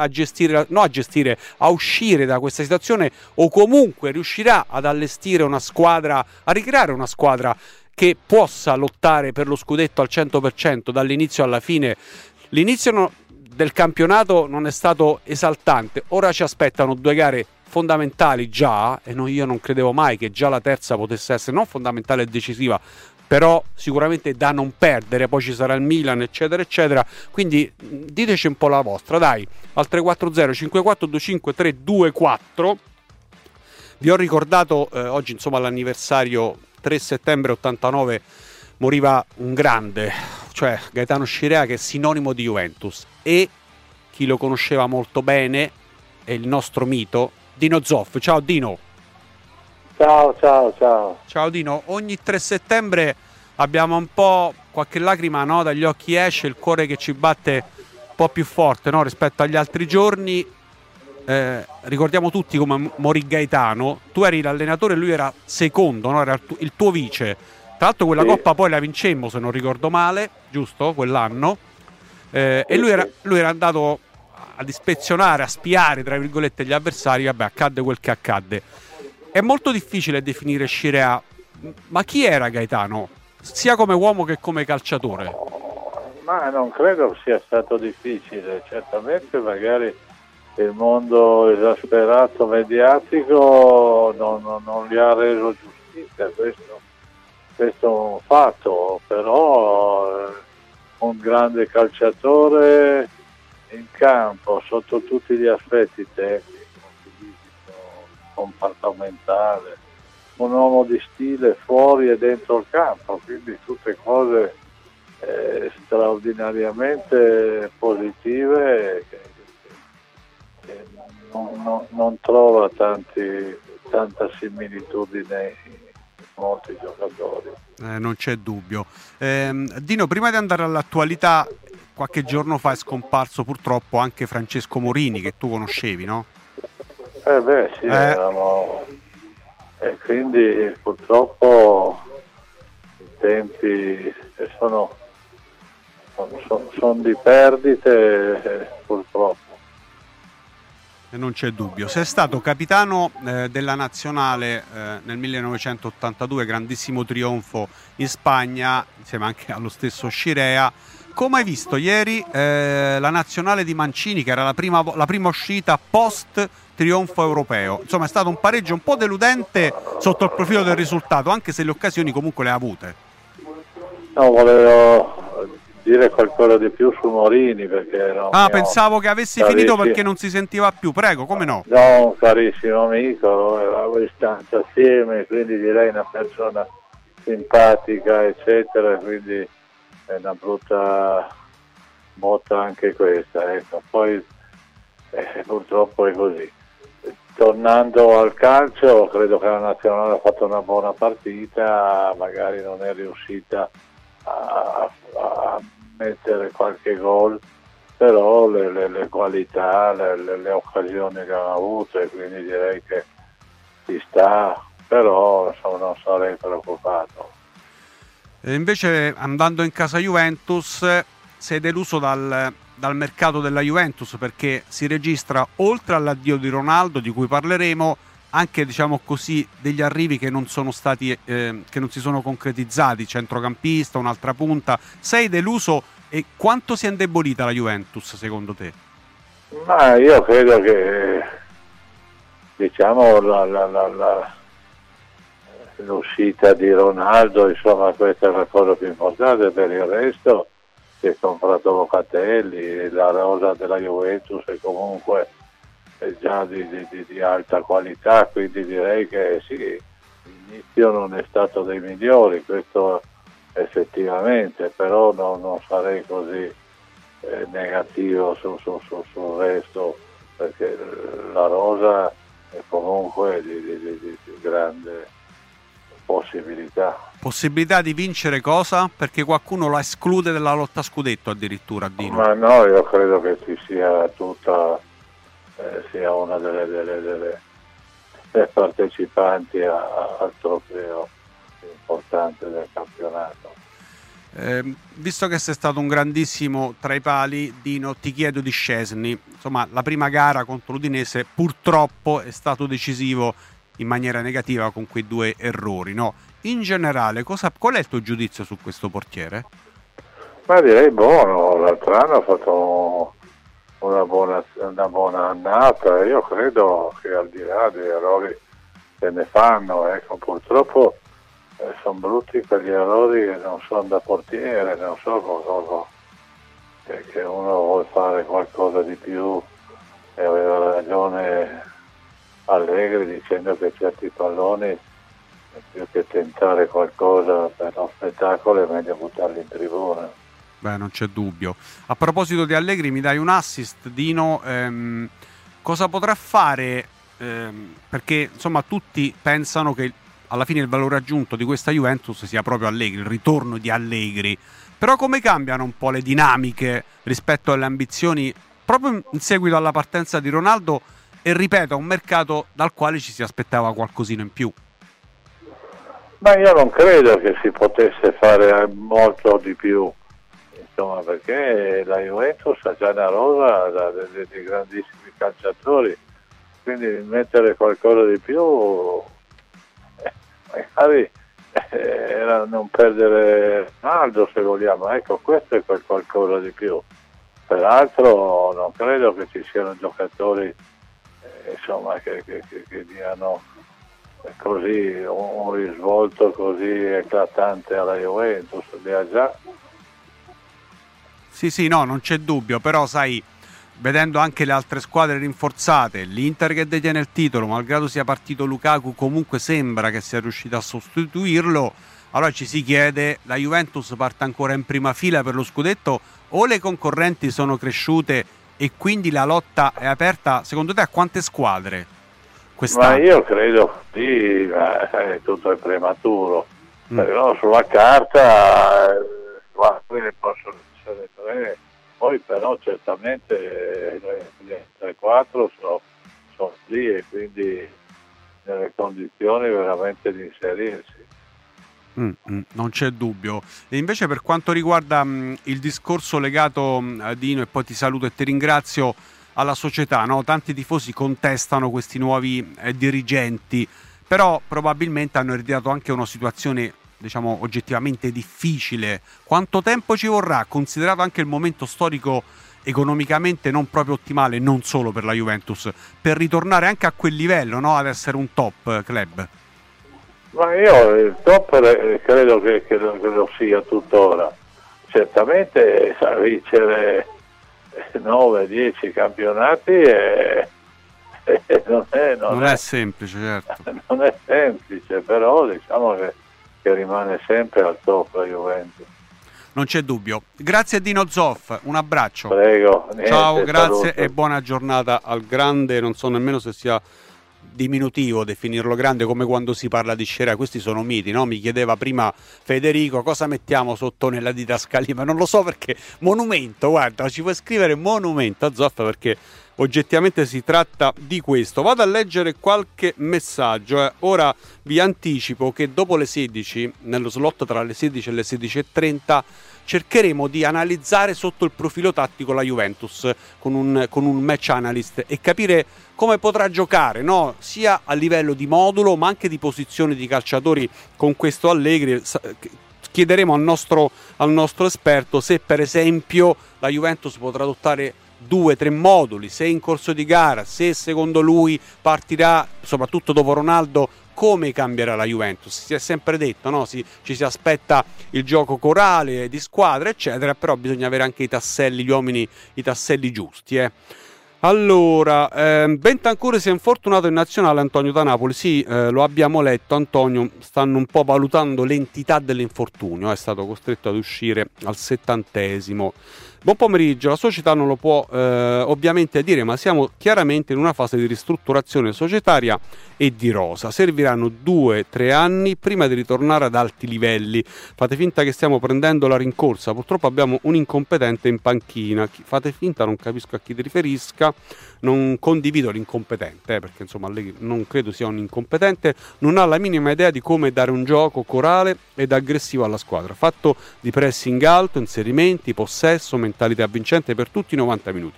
a uscire da questa situazione, o comunque riuscirà ad allestire una squadra, a ricreare una squadra che possa lottare per lo scudetto al 100% dall'inizio alla fine? L'inizio del campionato non è stato esaltante, ora ci aspettano 2 gare fondamentali già, e io non credevo mai che già la terza potesse essere non fondamentale e decisiva, però sicuramente da non perdere. Poi ci sarà il Milan eccetera eccetera, quindi diteci un po' la vostra, dai, al 340 5425 324. Vi ho ricordato oggi insomma l'anniversario, 3 settembre 89 moriva un grande, cioè Gaetano Scirea, che è sinonimo di Juventus, e chi lo conosceva molto bene è il nostro mito Dino Zoff. Ciao Dino. Ciao Dino, ogni 3 settembre abbiamo un po' qualche lacrima, no? Dagli occhi esce, il cuore che ci batte un po' più forte, no? Rispetto agli altri giorni. Ricordiamo tutti come morì Gaetano, tu eri l'allenatore e lui era secondo, no? Era il tuo vice, tra l'altro quella coppa poi la vincemmo se non ricordo male, giusto? Quell'anno, e lui era andato ad ispezionare, a spiare tra virgolette gli avversari. Vabbè, accadde quel che accadde. È molto difficile definire Scirea, ma chi era Gaetano, sia come uomo che come calciatore? Ma non credo sia stato difficile, certamente magari il mondo esasperato mediatico non gli ha reso giustizia, questo è un fatto, però un grande calciatore in campo sotto tutti gli aspetti tecnici, comportamentale, un uomo di stile fuori e dentro il campo, quindi tutte cose straordinariamente positive che non trova tanta similitudine in molti giocatori. Non c'è dubbio. Dino, prima di andare all'attualità, qualche giorno fa è scomparso purtroppo anche Francesco Morini, che tu conoscevi, no? Sì, eravamo, e quindi purtroppo i tempi sono di perdite, purtroppo. Non c'è dubbio. Sei stato capitano della nazionale nel 1982, grandissimo trionfo in Spagna, insieme anche allo stesso Scirea. Come hai visto ieri la nazionale di Mancini, che era la prima uscita post trionfo europeo? Insomma, è stato un pareggio un po' deludente sotto il profilo del risultato, anche se le occasioni comunque le ha avute. No, volevo dire qualcosa di più su Morini, perché pensavo che avessi finito perché non si sentiva più. Prego, come no? No, un carissimo amico, eravamo in stanza assieme, quindi direi una persona simpatica, eccetera, quindi è una brutta botta anche questa, ecco. Poi purtroppo è così. Tornando al calcio, credo che la nazionale ha fatto una buona partita, magari non è riuscita a mettere qualche gol, però le qualità, le occasioni che hanno avuto, e quindi direi che ci sta, però insomma, non sarei preoccupato. Invece, andando in casa Juventus, sei deluso dal mercato della Juventus, perché si registra, oltre all'addio di Ronaldo, di cui parleremo, anche, diciamo così, degli arrivi che non sono stati che non si sono concretizzati, centrocampista, un'altra punta. Sei deluso, e quanto si è indebolita la Juventus secondo te? Ma io credo che, diciamo, l'uscita di Ronaldo, insomma, questa è la cosa più importante. Per il resto si è comprato Locatelli, la rosa della Juventus è comunque già di alta qualità, quindi direi che sì, l'inizio non è stato dei migliori, questo effettivamente, però non sarei così negativo sul resto, perché la rosa è comunque di grande possibilità di vincere cosa? Perché qualcuno la esclude dalla lotta a scudetto addirittura, Dino. Ma no, io credo che ci sia tutta sia una delle partecipanti al trofeo più importante del campionato. Visto che sei stato un grandissimo tra i pali, Dino, ti chiedo di Szczęsny. Insomma, la prima gara contro l'Udinese purtroppo è stato decisivo in maniera negativa con quei 2 errori, no? In generale, qual è il tuo giudizio su questo portiere? Ma direi buono, l'altro anno ha fatto una buona annata. Io credo che, al di là degli errori che ne fanno, ecco, purtroppo sono brutti quegli errori che non sono da portiere, non so cosa, che uno vuole fare qualcosa di più, e aveva ragione Allegri dicendo che certi palloni, più che tentare qualcosa per lo spettacolo, è meglio buttarli in tribuna. Beh, non c'è dubbio. A proposito di Allegri, mi dai un assist, Dino? Cosa potrà fare? Perché insomma tutti pensano che alla fine il valore aggiunto di questa Juventus sia proprio Allegri, il ritorno di Allegri. Però come cambiano un po' le dinamiche rispetto alle ambizioni proprio in seguito alla partenza di Ronaldo e, ripeto, a un mercato dal quale ci si aspettava qualcosina in più? Ma io non credo che si potesse fare molto di più, insomma, perché la Juventus ha già una rosa di grandissimi calciatori, quindi mettere qualcosa di più magari era non perdere Ronaldo, se vogliamo. Ecco, questo è quel qualcosa di più. Peraltro non credo che ci siano giocatori insomma che diano così un risvolto così eclatante alla Juventus. Li ha già. Sì, no, non c'è dubbio, però sai, vedendo anche le altre squadre rinforzate, l'Inter che detiene il titolo, malgrado sia partito Lukaku, comunque sembra che sia riuscito a sostituirlo. Allora ci si chiede, la Juventus parte ancora in prima fila per lo scudetto o le concorrenti sono cresciute e quindi la lotta è aperta? Secondo te a quante squadre quest'anno? Ma io credo sì, tutto è prematuro, però sulla carta ne possono essere 3. Poi però certamente le 3-4 sono lì, e quindi nelle condizioni veramente di inserirsi. Non c'è dubbio. E invece, per quanto riguarda il discorso legato a Dino, e poi ti saluto e ti ringrazio, alla società, no? Tanti tifosi contestano questi nuovi dirigenti, però probabilmente hanno ereditato anche una situazione, diciamo, oggettivamente difficile. Quanto tempo ci vorrà, considerato anche il momento storico economicamente non proprio ottimale, non solo per la Juventus, per ritornare anche a quel livello, no? Ad essere un top club? Ma io il top credo che lo sia tuttora. Certamente sa vincere 9-10 campionati non è semplice, certo. Non è semplice, però diciamo che rimane sempre al top la Juventus. Non c'è dubbio. Grazie a Dino Zoff, un abbraccio. Prego. Ciao, grazie saluto. E buona giornata al grande. Non so nemmeno se sia diminutivo definirlo grande, come quando si parla di Scirea. Questi sono miti, no? Mi chiedeva prima Federico cosa mettiamo sotto nella didascalia, ma non lo so, perché monumento, guarda, ci puoi scrivere monumento a Zoff, perché oggettivamente si tratta di questo. Vado a leggere qualche messaggio. Ora vi anticipo che dopo le 16, nello slot tra le 16 e le 16:30, cercheremo di analizzare sotto il profilo tattico la Juventus con un match analyst e capire come potrà giocare, no? Sia a livello di modulo ma anche di posizione di calciatori con questo Allegri. Chiederemo al nostro esperto se per esempio la Juventus potrà adottare 2-3 moduli, se in corso di gara, se secondo lui partirà, soprattutto dopo Ronaldo, come cambierà la Juventus. Si è sempre detto, no? Ci si aspetta il gioco corale, di squadra, eccetera, però bisogna avere anche i tasselli, gli uomini, i tasselli giusti. Allora, Bentancur si è infortunato in nazionale, Antonio da Napoli. Sì, lo abbiamo letto, Antonio. Stanno un po' valutando l'entità dell'infortunio, è stato costretto ad uscire al 70°. Buon pomeriggio, la società non lo può ovviamente dire, ma siamo chiaramente in una fase di ristrutturazione societaria e di rosa. Serviranno 2-3 anni prima di ritornare ad alti livelli. Fate finta che stiamo prendendo la rincorsa, purtroppo abbiamo un incompetente in panchina. Fate finta, non capisco a chi ti riferisca, non condivido l'incompetente, perché insomma non credo sia un incompetente, non ha la minima idea di come dare un gioco corale ed aggressivo alla squadra, fatto di pressing alto, inserimenti, possesso, mentalità vincente per tutti i 90 minuti.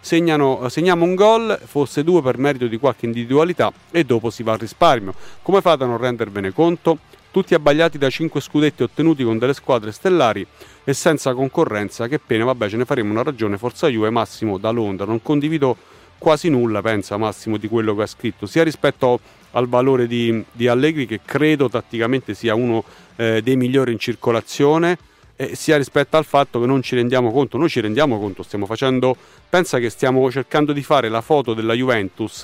Segniamo un gol, forse 2 per merito di qualche individualità, e dopo si va al risparmio. Come fate a non rendervene conto? Tutti abbagliati da 5 scudetti ottenuti con delle squadre stellari e senza concorrenza. Che pena, vabbè, ce ne faremo una ragione. Forza Juve. Massimo da Londra. Non condivido quasi nulla, pensa Massimo, di quello che ha scritto, sia rispetto al valore di Allegri, che credo tatticamente sia uno dei migliori in circolazione, sia rispetto al fatto che non ci rendiamo conto. Noi ci rendiamo conto, stiamo facendo, pensa che stiamo cercando di fare la foto della Juventus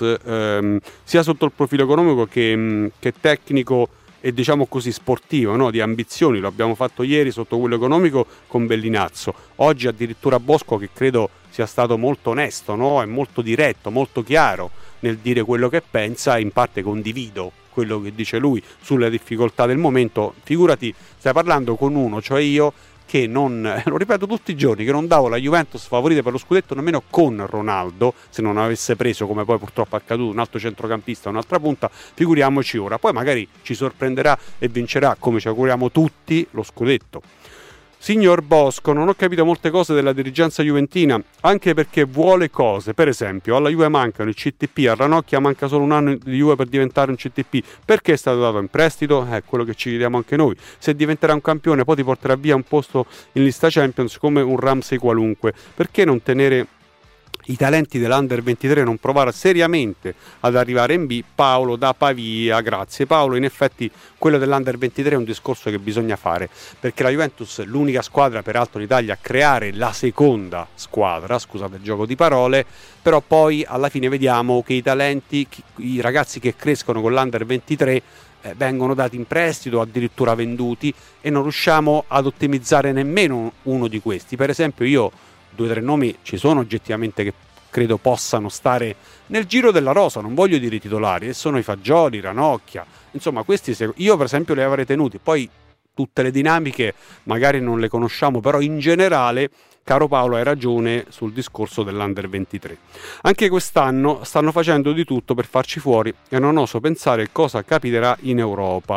sia sotto il profilo economico che tecnico e diciamo così sportivo, no? Di ambizioni. Lo abbiamo fatto ieri sotto quello economico con Bellinazzo, oggi addirittura Bosco, che credo sia stato molto onesto, no? È molto diretto, molto chiaro nel dire quello che pensa, in parte condivido quello che dice lui sulle difficoltà del momento. Figurati, stai parlando con uno, cioè io, che non, lo ripeto tutti i giorni, che non davo la Juventus favorita per lo scudetto nemmeno con Ronaldo, se non avesse preso, come poi purtroppo è accaduto, un altro centrocampista, un'altra punta, figuriamoci ora. Poi magari ci sorprenderà e vincerà, come ci auguriamo tutti, lo scudetto. Signor Bosco, non ho capito molte cose della dirigenza juventina, anche perché vuole cose. Per esempio, alla Juve mancano il CTP, a Ranocchia manca solo un anno di Juve per diventare un CTP. Perché è stato dato in prestito? È quello che ci chiediamo anche noi. Se diventerà un campione, poi ti porterà via un posto in lista Champions come un Ramsey qualunque. Perché non tenere i talenti dell'Under 23, non provare seriamente ad arrivare in B? Paolo da Pavia. Grazie Paolo. In effetti quello dell'Under 23 è un discorso che bisogna fare, perché la Juventus è l'unica squadra peraltro in Italia a creare la seconda squadra, scusate il gioco di parole, però poi alla fine vediamo che i talenti, i ragazzi che crescono con l'Under 23 vengono dati in prestito, addirittura venduti, e non riusciamo ad ottimizzare nemmeno uno di questi. Per esempio, io 2-3 nomi ci sono oggettivamente che credo possano stare nel giro della rosa, non voglio dire i titolari, e sono i Fagioli, Ranocchia, insomma questi io per esempio li avrei tenuti. Poi tutte le dinamiche magari non le conosciamo, però in generale, caro Paolo, hai ragione sul discorso dell'Under 23. Anche quest'anno stanno facendo di tutto per farci fuori e non oso pensare cosa capiterà in Europa.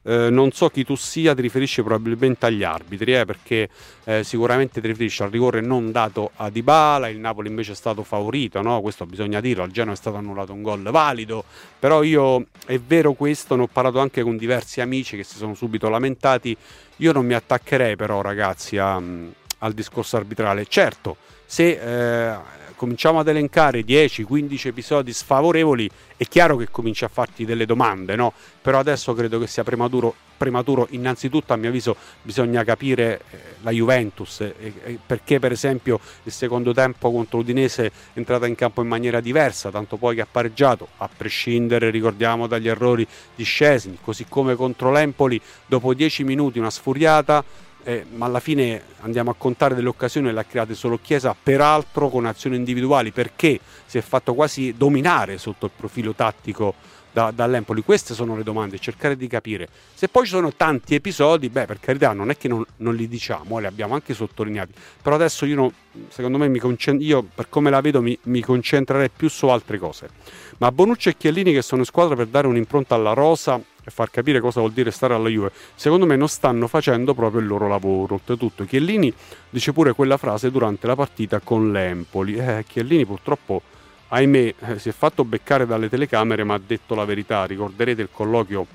non so chi tu sia, ti riferisci probabilmente agli arbitri, perché sicuramente ti riferisci al rigore non dato a Dybala. Il Napoli invece è stato favorito, no? Questo bisogna dirlo, al Genoa è stato annullato un gol valido, però io, è vero questo, ne ho parlato anche con diversi amici che si sono subito lamentati. Io non mi attaccherei però, ragazzi, al discorso arbitrale. Certo, se cominciamo ad elencare 10-15 episodi sfavorevoli, è chiaro che cominci a farti delle domande, no? Però adesso credo che sia prematuro. Innanzitutto, a mio avviso, bisogna capire la Juventus, perché per esempio il secondo tempo contro l'Udinese è entrata in campo in maniera diversa, tanto poi che ha pareggiato, a prescindere, ricordiamo, dagli errori di Szczęsny, così come contro l'Empoli dopo 10 minuti una sfuriata, ma alla fine andiamo a contare delle occasioni, le ha create solo Chiesa, peraltro con azioni individuali, perché si è fatto quasi dominare sotto il profilo tattico dall'Empoli. Queste sono le domande, cercare di capire. Se poi ci sono tanti episodi, per carità, non è che non li diciamo, li abbiamo anche sottolineati, però adesso secondo me io per come la vedo mi concentrerei più su altre cose. Ma Bonucci e Chiellini, che sono in squadra per dare un'impronta alla rosa e far capire cosa vuol dire stare alla Juve, secondo me non stanno facendo proprio il loro lavoro. Oltretutto Chiellini dice pure quella frase durante la partita con l'Empoli. Chiellini purtroppo, ahimè, si è fatto beccare dalle telecamere, ma ha detto la verità. Ricorderete il colloquio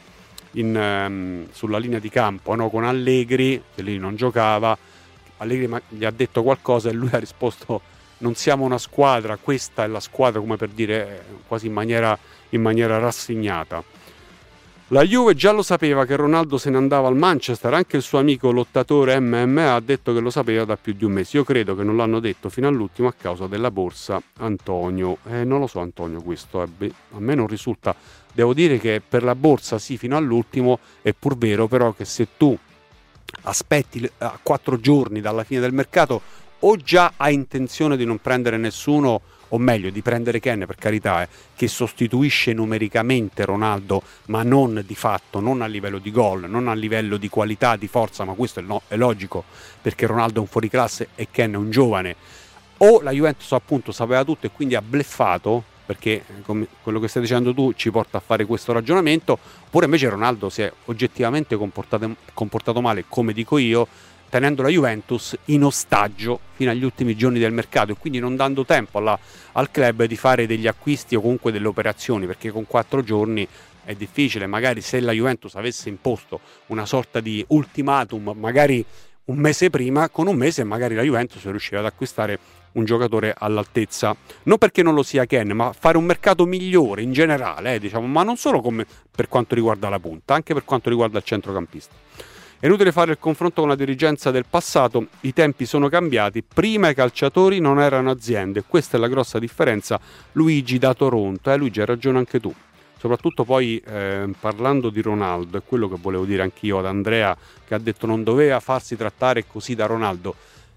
sulla linea di campo, no? Con Allegri. Chiellini non giocava, Allegri gli ha detto qualcosa e lui ha risposto: non siamo una squadra, questa è la squadra, come per dire, quasi in maniera rassegnata. La Juve già lo sapeva che Ronaldo se ne andava al Manchester, anche il suo amico lottatore MMA ha detto che lo sapeva da più di un mese. Io credo che non l'hanno detto fino all'ultimo a causa della borsa, Antonio. Non lo so, Antonio, questo a me non risulta. Devo dire che per la borsa sì, fino all'ultimo è pur vero, però che se tu aspetti a 4 giorni dalla fine del mercato, o già hai intenzione di non prendere nessuno, o meglio di prendere Ken, per carità, che sostituisce numericamente Ronaldo, ma non di fatto, non a livello di gol, non a livello di qualità, di forza, ma questo è logico, perché Ronaldo è un fuoriclasse e Ken è un giovane. O la Juventus appunto sapeva tutto e quindi ha bleffato, perché come quello che stai dicendo tu ci porta a fare questo ragionamento, oppure invece Ronaldo si è oggettivamente comportato male, come dico io, tenendo la Juventus in ostaggio fino agli ultimi giorni del mercato e quindi non dando tempo al club di fare degli acquisti o comunque delle operazioni, perché con 4 giorni è difficile. Magari se la Juventus avesse imposto una sorta di ultimatum, magari un mese prima, con un mese magari la Juventus riusciva ad acquistare un giocatore all'altezza, non perché non lo sia Ken, ma fare un mercato migliore in generale, diciamo, ma non solo come per quanto riguarda la punta, anche per quanto riguarda il centrocampista. È inutile fare il confronto con la dirigenza del passato, i tempi sono cambiati, prima i calciatori non erano aziende, questa è la grossa differenza. Luigi da Toronto, Luigi, hai ragione anche tu, soprattutto poi parlando di Ronaldo, è quello che volevo dire anch'io ad Andrea, che ha detto non doveva farsi trattare così da Ronaldo.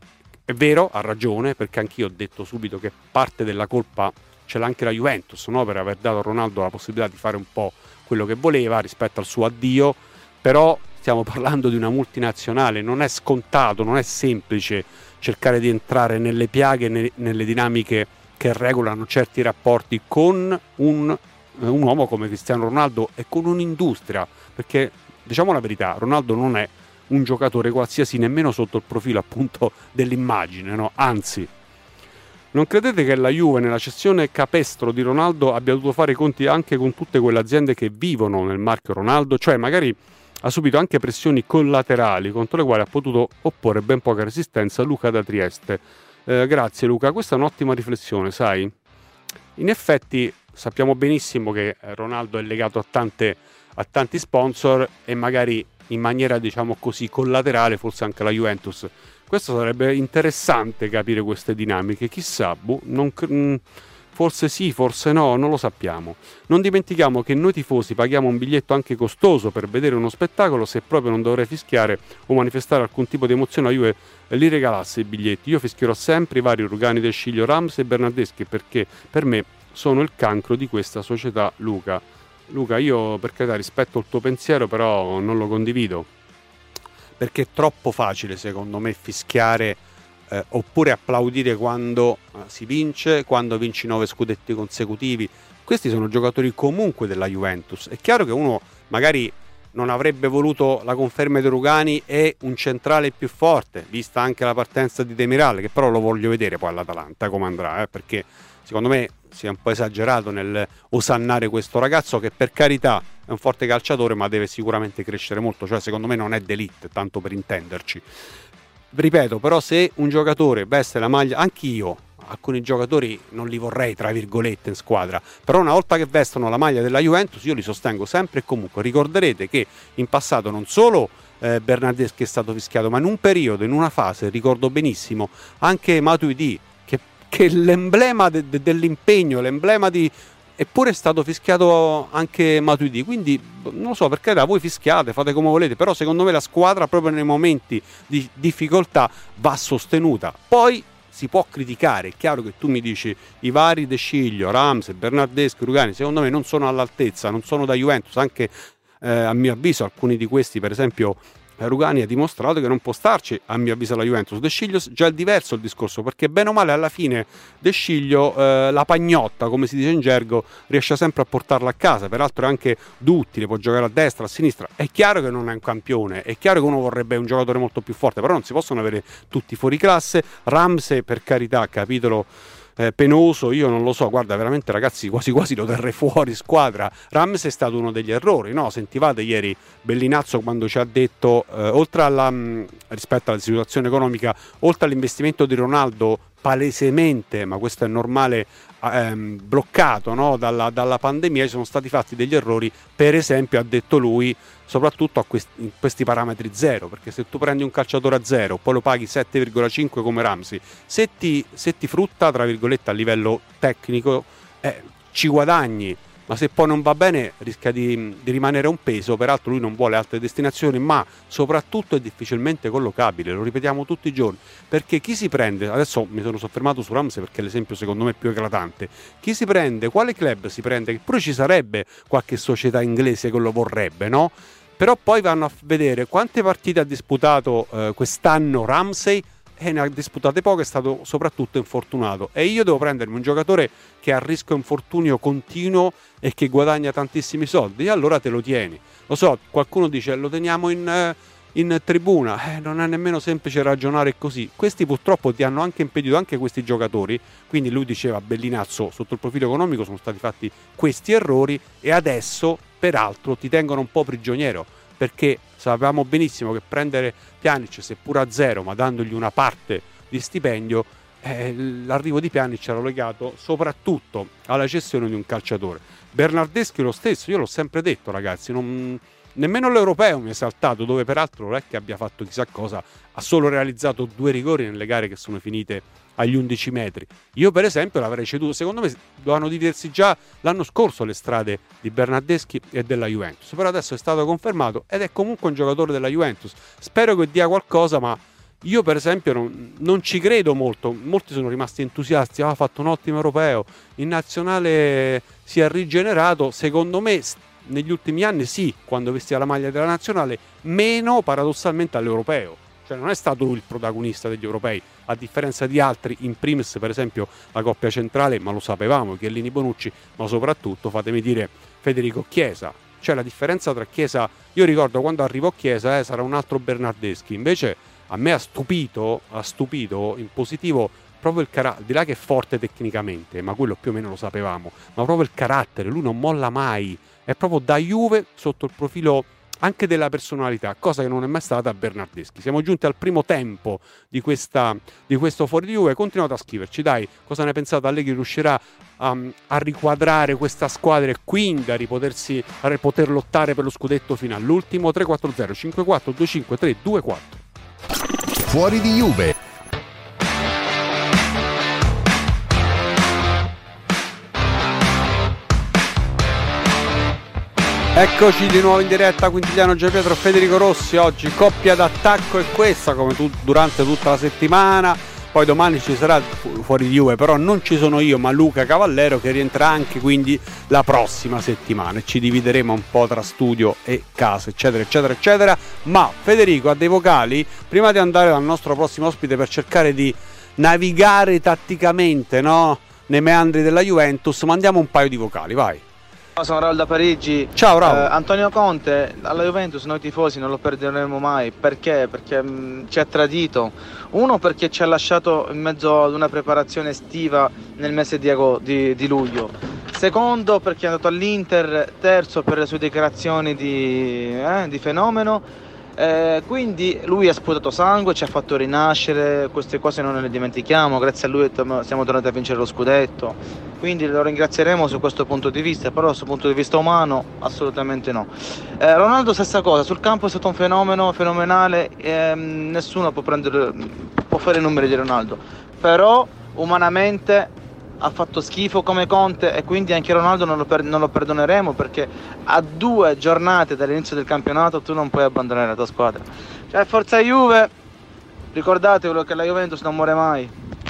È vero, ha ragione, perché anch'io ho detto subito che parte della colpa ce l'ha anche la Juventus, no? Per aver dato a Ronaldo la possibilità di fare un po' quello che voleva rispetto al suo addio, però stiamo parlando di una multinazionale, non è scontato, non è semplice cercare di entrare nelle piaghe, nelle dinamiche che regolano certi rapporti con un uomo come Cristiano Ronaldo e con un'industria, perché diciamo la verità, Ronaldo non è un giocatore qualsiasi, nemmeno sotto il profilo appunto dell'immagine, no? Anzi, non credete che la Juve nella cessione capestro di Ronaldo abbia dovuto fare i conti anche con tutte quelle aziende che vivono nel marchio Ronaldo? Cioè magari ha subito anche pressioni collaterali contro le quali ha potuto opporre ben poca resistenza Luca da Trieste. Grazie Luca, questa è un'ottima riflessione, sai? In effetti sappiamo benissimo che Ronaldo è legato a tanti sponsor e magari in maniera, diciamo così, collaterale forse anche la Juventus. Questo sarebbe interessante capire queste dinamiche, chissà, forse sì, forse no, non lo sappiamo. Non dimentichiamo che noi tifosi paghiamo un biglietto anche costoso per vedere uno spettacolo. Se proprio non dovrei fischiare o manifestare alcun tipo di emozione, la Juve li regalasse i biglietti. Io fischierò sempre i vari uragani del Sciglio, Rams e Bernardeschi, perché per me sono il cancro di questa società. Luca, io per carità rispetto il tuo pensiero, però non lo condivido, perché è troppo facile secondo me fischiare oppure applaudire quando si vince, quando vinci 9 scudetti consecutivi. Questi sono giocatori comunque della Juventus. È chiaro che uno magari non avrebbe voluto la conferma di Rugani e un centrale più forte, vista anche la partenza di Demiral, che però lo voglio vedere poi all'Atalanta come andrà, perché secondo me si è un po' esagerato nel osannare questo ragazzo, che per carità è un forte calciatore ma deve sicuramente crescere molto, cioè secondo me non è d'élite, tanto per intenderci. Ripeto, però se un giocatore veste la maglia, anch'io alcuni giocatori non li vorrei tra virgolette in squadra, però una volta che vestono la maglia della Juventus io li sostengo sempre e comunque. Ricorderete che in passato non solo Bernardeschi è stato fischiato, ma in un periodo, in una fase, ricordo benissimo, anche Matuidi, che l'emblema dell'impegno, l'emblema di... Eppure è stato fischiato anche Matuidi, quindi non lo so, perché da voi fischiate, fate come volete, però secondo me la squadra proprio nei momenti di difficoltà va sostenuta. Poi si può criticare, è chiaro che tu mi dici i vari De Sciglio, Ramsey, Bernardeschi, Rugani, secondo me non sono all'altezza, non sono da Juventus, anche a mio avviso alcuni di questi, per esempio Rugani ha dimostrato che non può starci, a mio avviso, la Juventus. De Sciglio già è diverso il discorso, perché bene o male alla fine De Sciglio la pagnotta, come si dice in gergo, riesce sempre a portarla a casa, peraltro è anche duttile, può giocare a destra, a sinistra. È chiaro che non è un campione, è chiaro che uno vorrebbe un giocatore molto più forte, però non si possono avere tutti fuori classe. Ramsey, per carità, capitolo penoso, io non lo so, guarda, veramente ragazzi, quasi quasi lo terrei fuori squadra. Ramsey è stato uno degli errori, no? Sentivate ieri Bellinazzo quando ci ha detto oltre alla rispetto alla situazione economica, oltre all'investimento di Ronaldo palesemente, ma questo è normale, bloccato, no? dalla pandemia, ci sono stati fatti degli errori, per esempio ha detto lui, soprattutto in questi parametri zero, perché se tu prendi un calciatore a zero poi lo paghi 7,5 come Ramsey, se ti frutta tra virgolette a livello tecnico, ci guadagni, ma se poi non va bene rischia di rimanere un peso. Peraltro lui non vuole altre destinazioni, ma soprattutto è difficilmente collocabile, lo ripetiamo tutti i giorni, perché chi si prende, adesso mi sono soffermato su Ramsey perché è l'esempio secondo me più eclatante, chi si prende, quale club si prende, che pure ci sarebbe qualche società inglese che lo vorrebbe, no? Però poi vanno a vedere quante partite ha disputato quest'anno Ramsey, e ne ha disputate poche, è stato soprattutto infortunato, e io devo prendermi un giocatore che ha rischio infortunio continuo e che guadagna tantissimi soldi, e allora te lo tieni. Lo so, qualcuno dice lo teniamo in tribuna, non è nemmeno semplice ragionare così. Questi purtroppo ti hanno anche impedito, anche questi giocatori, quindi lui diceva Bellinazzo, sotto il profilo economico sono stati fatti questi errori, e adesso peraltro ti tengono un po' prigioniero, perché sapevamo benissimo che prendere Pjanic, seppur a zero, ma dandogli una parte di stipendio, l'arrivo di Pjanic era legato soprattutto alla cessione di un calciatore. Bernardeschi lo stesso, io l'ho sempre detto ragazzi, nemmeno l'Europeo mi è saltato, dove peraltro non è che abbia fatto chissà cosa, ha solo realizzato 2 rigori nelle gare che sono finite agli 11 metri. Io per esempio l'avrei ceduto, secondo me dovevano dividersi già l'anno scorso le strade di Bernardeschi e della Juventus, però adesso è stato confermato ed è comunque un giocatore della Juventus, spero che dia qualcosa, ma io per esempio non ci credo molto. Molti sono rimasti entusiasti, ha fatto un ottimo europeo, in nazionale si è rigenerato, secondo me negli ultimi anni sì, quando vestiva la maglia della nazionale, meno paradossalmente all'europeo. Cioè non è stato lui il protagonista degli europei, a differenza di altri, in primis per esempio la coppia centrale, ma lo sapevamo, Chiellini Bonucci, ma soprattutto, fatemi dire, Federico Chiesa. Cioè la differenza tra Chiesa, io ricordo quando arrivò Chiesa sarà un altro Bernardeschi, invece a me ha stupito in positivo proprio il carattere, al di là che è forte tecnicamente, ma quello più o meno lo sapevamo, ma proprio il carattere, lui non molla mai, è proprio da Juve sotto il profilo anche della personalità, cosa che non è mai stata a Bernardeschi. Siamo giunti al primo tempo di questo fuori di Juve, continuate a scriverci, dai, cosa ne pensate? Allegri riuscirà a riquadrare questa squadra e quindi a poter lottare per lo scudetto fino all'ultimo? 340 54 25 324. Fuori di Juve. Eccoci di nuovo in diretta, Quintiliano Gianpietro, Federico Rossi. Oggi coppia d'attacco è questa, come durante tutta la settimana. Poi domani ci sarà fuori di Juve, però non ci sono io ma Luca Cavallero, che rientra anche quindi la prossima settimana, e ci divideremo un po' tra studio e casa, eccetera eccetera eccetera. Ma Federico ha dei vocali? Prima di andare dal nostro prossimo ospite per cercare di navigare tatticamente, no, nei meandri della Juventus, mandiamo un paio di vocali, vai. Sono Raul da Parigi. Ciao Raul. Antonio Conte alla Juventus noi tifosi non lo perderemo mai. Perché? Perché ci ha tradito. Uno, perché ci ha lasciato in mezzo ad una preparazione estiva nel mese di luglio. Secondo, perché è andato all'Inter. Terzo, per le sue dichiarazioni di fenomeno. Quindi lui ha sputato sangue, ci ha fatto rinascere, queste cose non le dimentichiamo, grazie a lui siamo tornati a vincere lo scudetto, quindi lo ringrazieremo su questo punto di vista, però dal punto di vista umano assolutamente no. Ronaldo stessa cosa, sul campo è stato un fenomeno fenomenale, nessuno può fare i numeri di Ronaldo, però umanamente ha fatto schifo come Conte e quindi anche Ronaldo non lo perdoneremo, perché a 2 giornate dall'inizio del campionato tu non puoi abbandonare la tua squadra. Cioè, forza Juve, ricordatevelo che la Juventus non muore mai.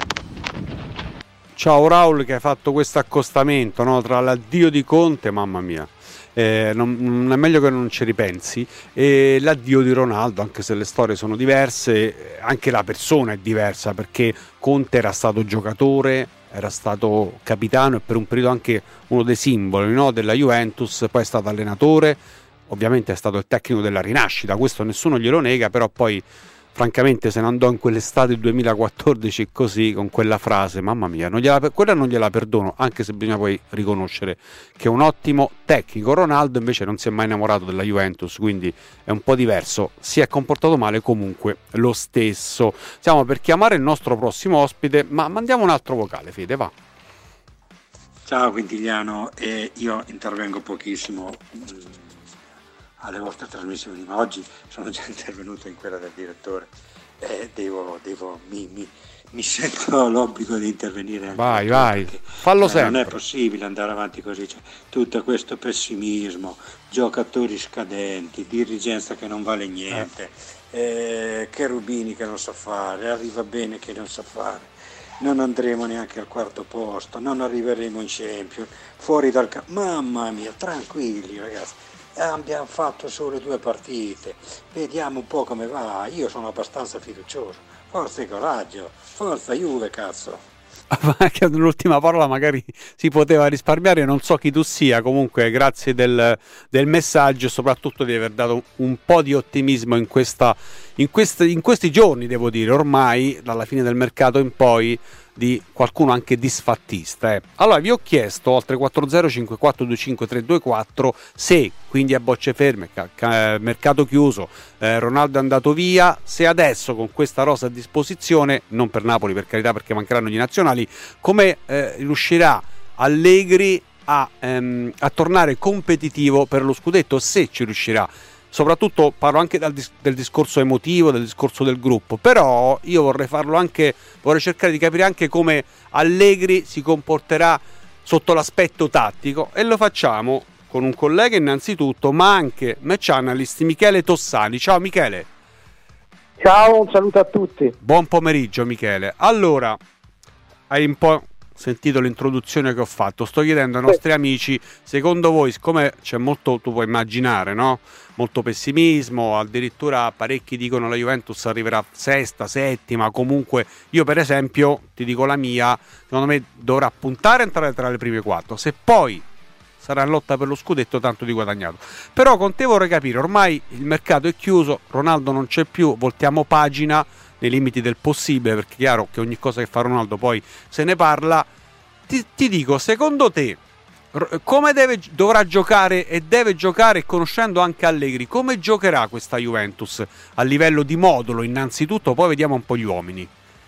Ciao Raul, che hai fatto questo accostamento, no? Tra l'addio di Conte, mamma mia, non è meglio che non ci ripensi, e l'addio di Ronaldo, anche se le storie sono diverse, anche la persona è diversa, perché Conte era stato giocatore, era stato capitano e per un periodo anche uno dei simboli, no, della Juventus, poi è stato allenatore, ovviamente è stato il tecnico della rinascita, questo nessuno glielo nega, però poi francamente se ne andò in quell'estate 2014 così, con quella frase, mamma mia, quella non gliela perdono, anche se bisogna poi riconoscere che è un ottimo tecnico. Ronaldo invece non si è mai innamorato della Juventus, quindi è un po' diverso, si è comportato male comunque lo stesso. Stiamo per chiamare il nostro prossimo ospite, ma mandiamo un altro vocale, Fede, va. Ciao Quintigliano, io intervengo pochissimo alle vostre trasmissioni, ma oggi sono già intervenuto in quella del direttore e mi sento l'obbligo di intervenire anche. Vai, fallo sempre. Non è possibile andare avanti così, cioè, tutto questo pessimismo, giocatori scadenti, dirigenza che non vale niente, Cherubini che non sa fare, arriva bene che non sa fare, non andremo neanche al quarto posto, non arriveremo in Champions, fuori dal campo, mamma mia, tranquilli ragazzi. Abbiamo fatto solo 2 partite, vediamo un po' come va, io sono abbastanza fiducioso, forza e coraggio, forza Juve cazzo. Anche l'ultima parola magari si poteva risparmiare, non so chi tu sia, comunque grazie del messaggio e soprattutto di aver dato un po' di ottimismo in questi giorni, devo dire, ormai dalla fine del mercato in poi, di qualcuno anche disfattista. Allora vi ho chiesto al 340 5425 324 se quindi a bocce ferme, mercato chiuso, Ronaldo è andato via, se adesso con questa rosa a disposizione, non per Napoli per carità perché mancheranno gli nazionali, come riuscirà Allegri a tornare competitivo per lo scudetto, se ci riuscirà. Soprattutto parlo anche del discorso emotivo, del discorso del gruppo, però io vorrei cercare di capire anche come Allegri si comporterà sotto l'aspetto tattico, e lo facciamo con un collega innanzitutto, ma anche match analyst Michele Tossani. Ciao Michele. Ciao, un saluto a tutti. Buon pomeriggio Michele. Allora, hai un po' sentito l'introduzione che ho fatto, sto chiedendo ai nostri amici, secondo voi, siccome c'è molto, tu puoi immaginare, no? Molto pessimismo, addirittura parecchi dicono la Juventus arriverà sesta, settima, comunque io per esempio ti dico la mia, secondo me dovrà puntare a entrare tra le prime 4, se poi sarà in lotta per lo scudetto tanto di guadagnato. Però con te vorrei capire, ormai il mercato è chiuso, Ronaldo non c'è più, voltiamo pagina nei limiti del possibile, perché è chiaro che ogni cosa che fa Ronaldo poi se ne parla. Ti dico, secondo te come dovrà giocare e deve giocare, conoscendo anche Allegri, come giocherà questa Juventus a livello di modulo innanzitutto, poi vediamo un po' gli uomini?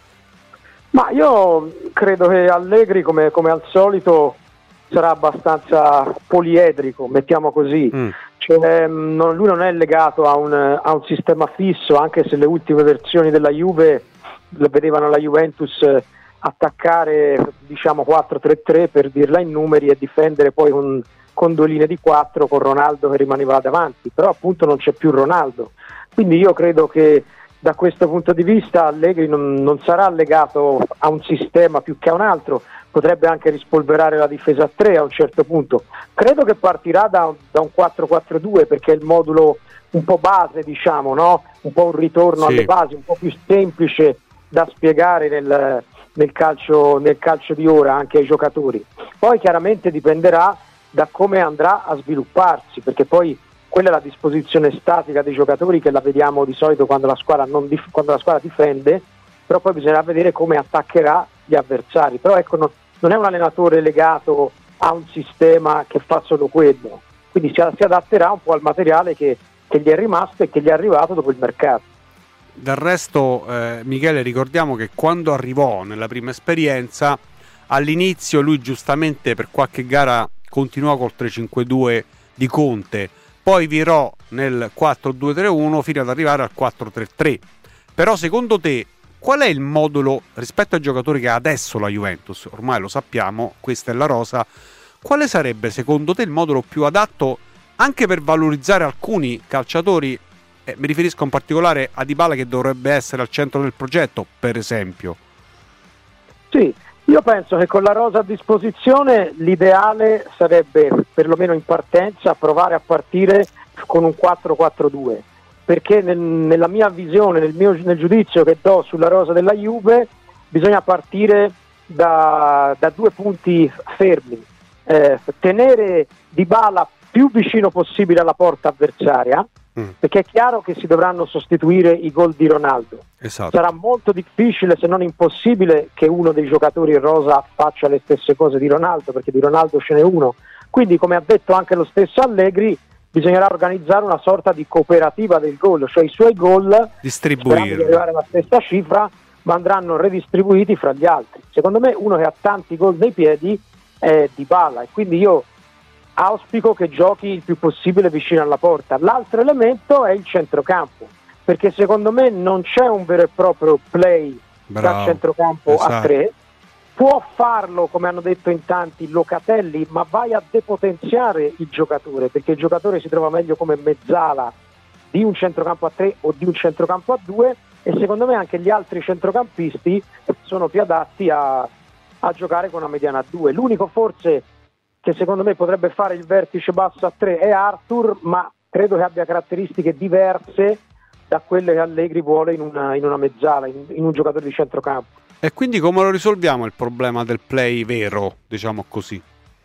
Ma io credo che Allegri come al solito sarà abbastanza poliedrico, mettiamo così. Cioè, lui non è legato a un sistema fisso, anche se le ultime versioni della Juve vedevano la Juventus attaccare, diciamo, 4-3-3 per dirla in numeri, e difendere poi con 2 linee di 4 con Ronaldo che rimaneva davanti, però appunto non c'è più Ronaldo, quindi io credo che da questo punto di vista Allegri non sarà legato a un sistema più che a un altro, potrebbe anche rispolverare la difesa a 3 a un certo punto. Credo che partirà da un 4-4-2, perché è il modulo un po' base, diciamo, no? Un po' un ritorno alle basi, un po' più semplice da spiegare nel calcio di ora anche ai giocatori. Poi chiaramente dipenderà da come andrà a svilupparsi, perché poi quella è la disposizione statica dei giocatori, che la vediamo di solito quando la squadra quando la squadra difende, però poi bisognerà vedere come attaccherà gli avversari. Però ecco, non è un allenatore legato a un sistema che fa solo quello, quindi si adatterà un po' al materiale che gli è rimasto e che gli è arrivato dopo il mercato. Del resto, Michele, ricordiamo che quando arrivò nella prima esperienza, all'inizio lui giustamente per qualche gara continuò col 3-5-2 di Conte, poi virò nel 4-2-3-1 fino ad arrivare al 4-3-3. Però secondo te qual è il modulo rispetto ai giocatori che ha adesso la Juventus? Ormai lo sappiamo, questa è la rosa. Quale sarebbe secondo te il modulo più adatto anche per valorizzare alcuni calciatori? Mi riferisco in particolare a Dybala, che dovrebbe essere al centro del progetto, per esempio. Sì, io penso che con la rosa a disposizione l'ideale sarebbe, perlomeno in partenza, provare a partire con un 4-4-2, perché nella mia visione, nel giudizio che do sulla rosa della Juve, bisogna partire da 2 punti fermi, tenere Dybala più vicino possibile alla porta avversaria, perché è chiaro che si dovranno sostituire i gol di Ronaldo. Esatto. Sarà molto difficile, se non impossibile, che uno dei giocatori in rosa faccia le stesse cose di Ronaldo, perché di Ronaldo ce n'è uno. Quindi, come ha detto anche lo stesso Allegri, bisognerà organizzare una sorta di cooperativa del gol, cioè i suoi gol, sperando di arrivare alla stessa cifra, ma andranno redistribuiti fra gli altri. Secondo me uno che ha tanti gol nei piedi è Dybala, e quindi io auspico che giochi il più possibile vicino alla porta. L'altro elemento è il centrocampo, perché secondo me non c'è un vero e proprio play da centrocampo a 3. Può farlo, come hanno detto in tanti, Locatelli, ma vai a depotenziare il giocatore, perché il giocatore si trova meglio come mezzala di un centrocampo a 3 o di un centrocampo a 2, e secondo me anche gli altri centrocampisti sono più adatti a giocare con una mediana a 2. L'unico forse che secondo me potrebbe fare il vertice basso a 3 è Arthur, ma credo che abbia caratteristiche diverse da quelle che Allegri vuole in una mezzala, in un giocatore di centrocampo. E quindi come lo risolviamo il problema del play vero, diciamo così?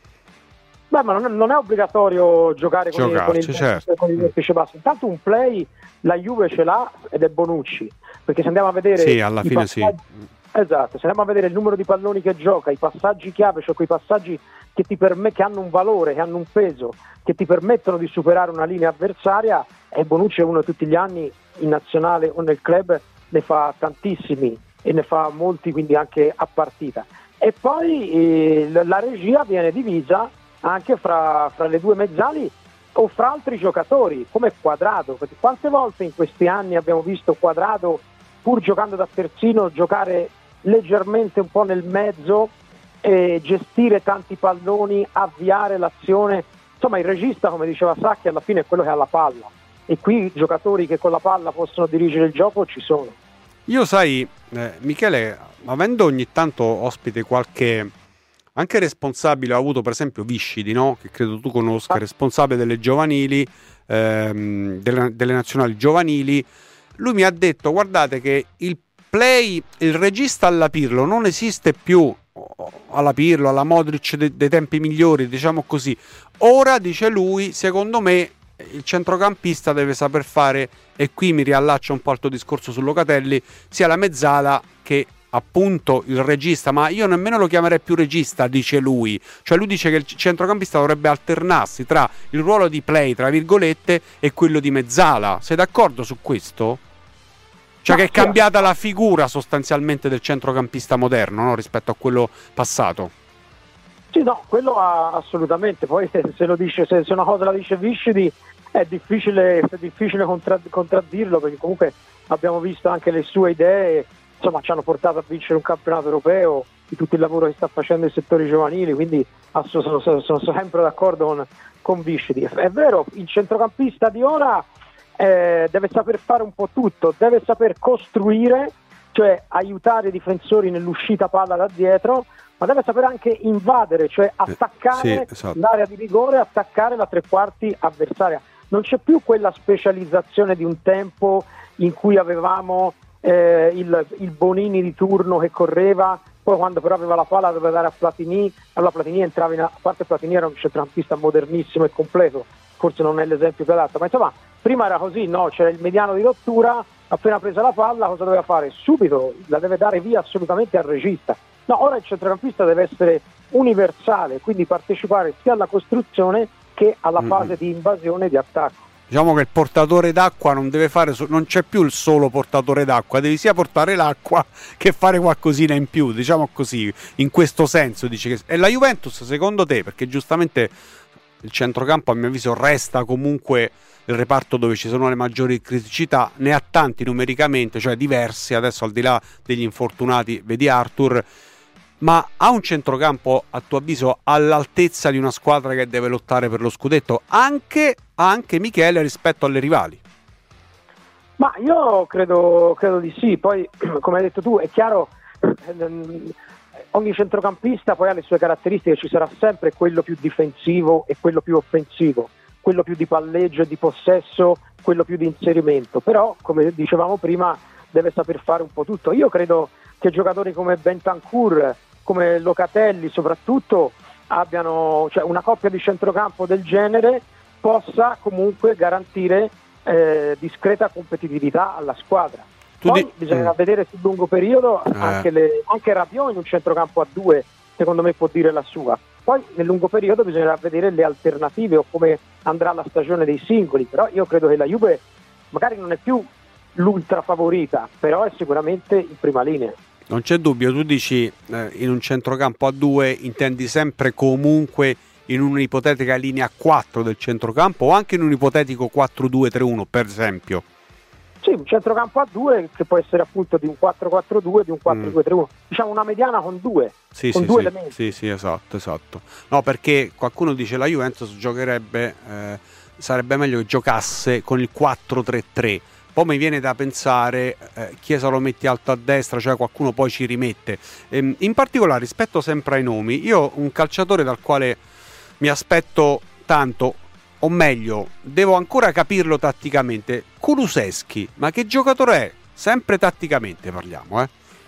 Beh, ma non è obbligatorio giocare con il vertice basso. Intanto un play la Juve ce l'ha, ed è Bonucci, perché se andiamo a vedere alla fine esatto, se andiamo a vedere il numero di palloni che gioca, i passaggi chiave, cioè quei passaggi che hanno un valore, che hanno un peso, che ti permettono di superare una linea avversaria, e Bonucci è uno tutti gli anni in nazionale o nel club ne fa tantissimi, e ne fa molti quindi anche a partita. E poi la regia viene divisa anche fra le 2 mezzali o fra altri giocatori come Quadrado, perché quante volte in questi anni abbiamo visto Quadrado, pur giocando da terzino, giocare leggermente un po' nel mezzo e gestire tanti palloni, avviare l'azione. Insomma, il regista, come diceva Sacchi, alla fine è quello che ha la palla, e qui giocatori che con la palla possono dirigere il gioco ci sono. Io sai, Michele, avendo ogni tanto ospite qualche anche responsabile, ho avuto per esempio Viscidi, no? Che credo tu conosca, responsabile delle giovanili, delle nazionali giovanili. Lui mi ha detto: guardate che il play, il regista alla Pirlo non esiste più, alla Pirlo, alla Modric dei tempi migliori, diciamo così. Ora, dice lui, secondo me il centrocampista deve saper fare, e qui mi riallaccio un po' al tuo discorso su Locatelli, sia la mezzala che appunto il regista, ma io nemmeno lo chiamerei più regista, dice lui. Cioè lui dice che il centrocampista dovrebbe alternarsi tra il ruolo di play, tra virgolette, e quello di mezzala. Sei d'accordo su questo? Cioè che è cambiata la figura sostanzialmente del centrocampista moderno, no? Rispetto a quello passato. Sì, no, quello assolutamente. Poi se lo dice, se una cosa la dice Viscidi è difficile contraddirlo, perché comunque abbiamo visto anche le sue idee, insomma, ci hanno portato a vincere un campionato europeo, di tutto il lavoro che sta facendo i settori giovanili, quindi sono sempre d'accordo con Viscidi. È vero, il centrocampista di ora deve saper fare un po' tutto, deve saper costruire, cioè aiutare i difensori nell'uscita palla da dietro, ma deve sapere anche invadere, cioè attaccare l'area di rigore, attaccare la tre quarti avversaria. Non c'è più quella specializzazione di un tempo in cui avevamo il Bonini di turno che correva poi quando però aveva la palla doveva dare a Platini, allora Platini entrava a parte Platini era un centrocampista modernissimo e completo, forse non è l'esempio più adatto, ma insomma prima era così, no? C'era il mediano di rottura, appena presa la palla cosa doveva fare? Subito la deve dare via assolutamente al regista. No, ora il centrocampista deve essere universale, quindi partecipare sia alla costruzione che alla fase di invasione e di attacco. Diciamo che il portatore d'acqua non deve fare, non c'è più il solo portatore d'acqua, devi sia portare l'acqua che fare qualcosina in più, diciamo così, in questo senso. Dice che e la Juventus, secondo te, perché giustamente il centrocampo a mio avviso resta comunque il reparto dove ci sono le maggiori criticità, ne ha tanti numericamente, cioè diversi, adesso al di là degli infortunati, vedi Arthur, ma ha un centrocampo a tuo avviso all'altezza di una squadra che deve lottare per lo scudetto, anche Michele, rispetto alle rivali? Ma io credo di sì, poi come hai detto tu è chiaro, ogni centrocampista poi ha le sue caratteristiche, ci sarà sempre quello più difensivo e quello più offensivo, quello più di palleggio e di possesso, quello più di inserimento, però come dicevamo prima deve saper fare un po' tutto. Io credo che giocatori come Bentancur, come Locatelli soprattutto, abbiano, cioè una coppia di centrocampo del genere possa comunque garantire discreta competitività alla squadra. Poi bisognerà vedere sul lungo periodo anche Rabiot in un centrocampo a due, secondo me può dire la sua. Poi nel lungo periodo bisognerà vedere le alternative o come andrà la stagione dei singoli, però io credo che la Juve magari non è più l'ultra favorita, però è sicuramente in prima linea. Non c'è dubbio, tu dici in un centrocampo a due intendi sempre comunque in un'ipotetica linea 4 del centrocampo o anche in un ipotetico 4-2-3-1 per esempio? Sì, un centrocampo a due che può essere appunto di un 4-4-2, di un 4-2-3-1, diciamo una mediana con due, due elementi. Sì, esatto. No, perché qualcuno dice la Juventus giocherebbe, sarebbe meglio che giocasse con il 4-3-3. Poi mi viene da pensare Chiesa lo metti alto a destra, cioè qualcuno poi ci rimette. In particolare rispetto sempre ai nomi, io un calciatore dal quale mi aspetto tanto, o meglio, devo ancora capirlo tatticamente, Kulusevski, ma che giocatore è? Sempre tatticamente parliamo,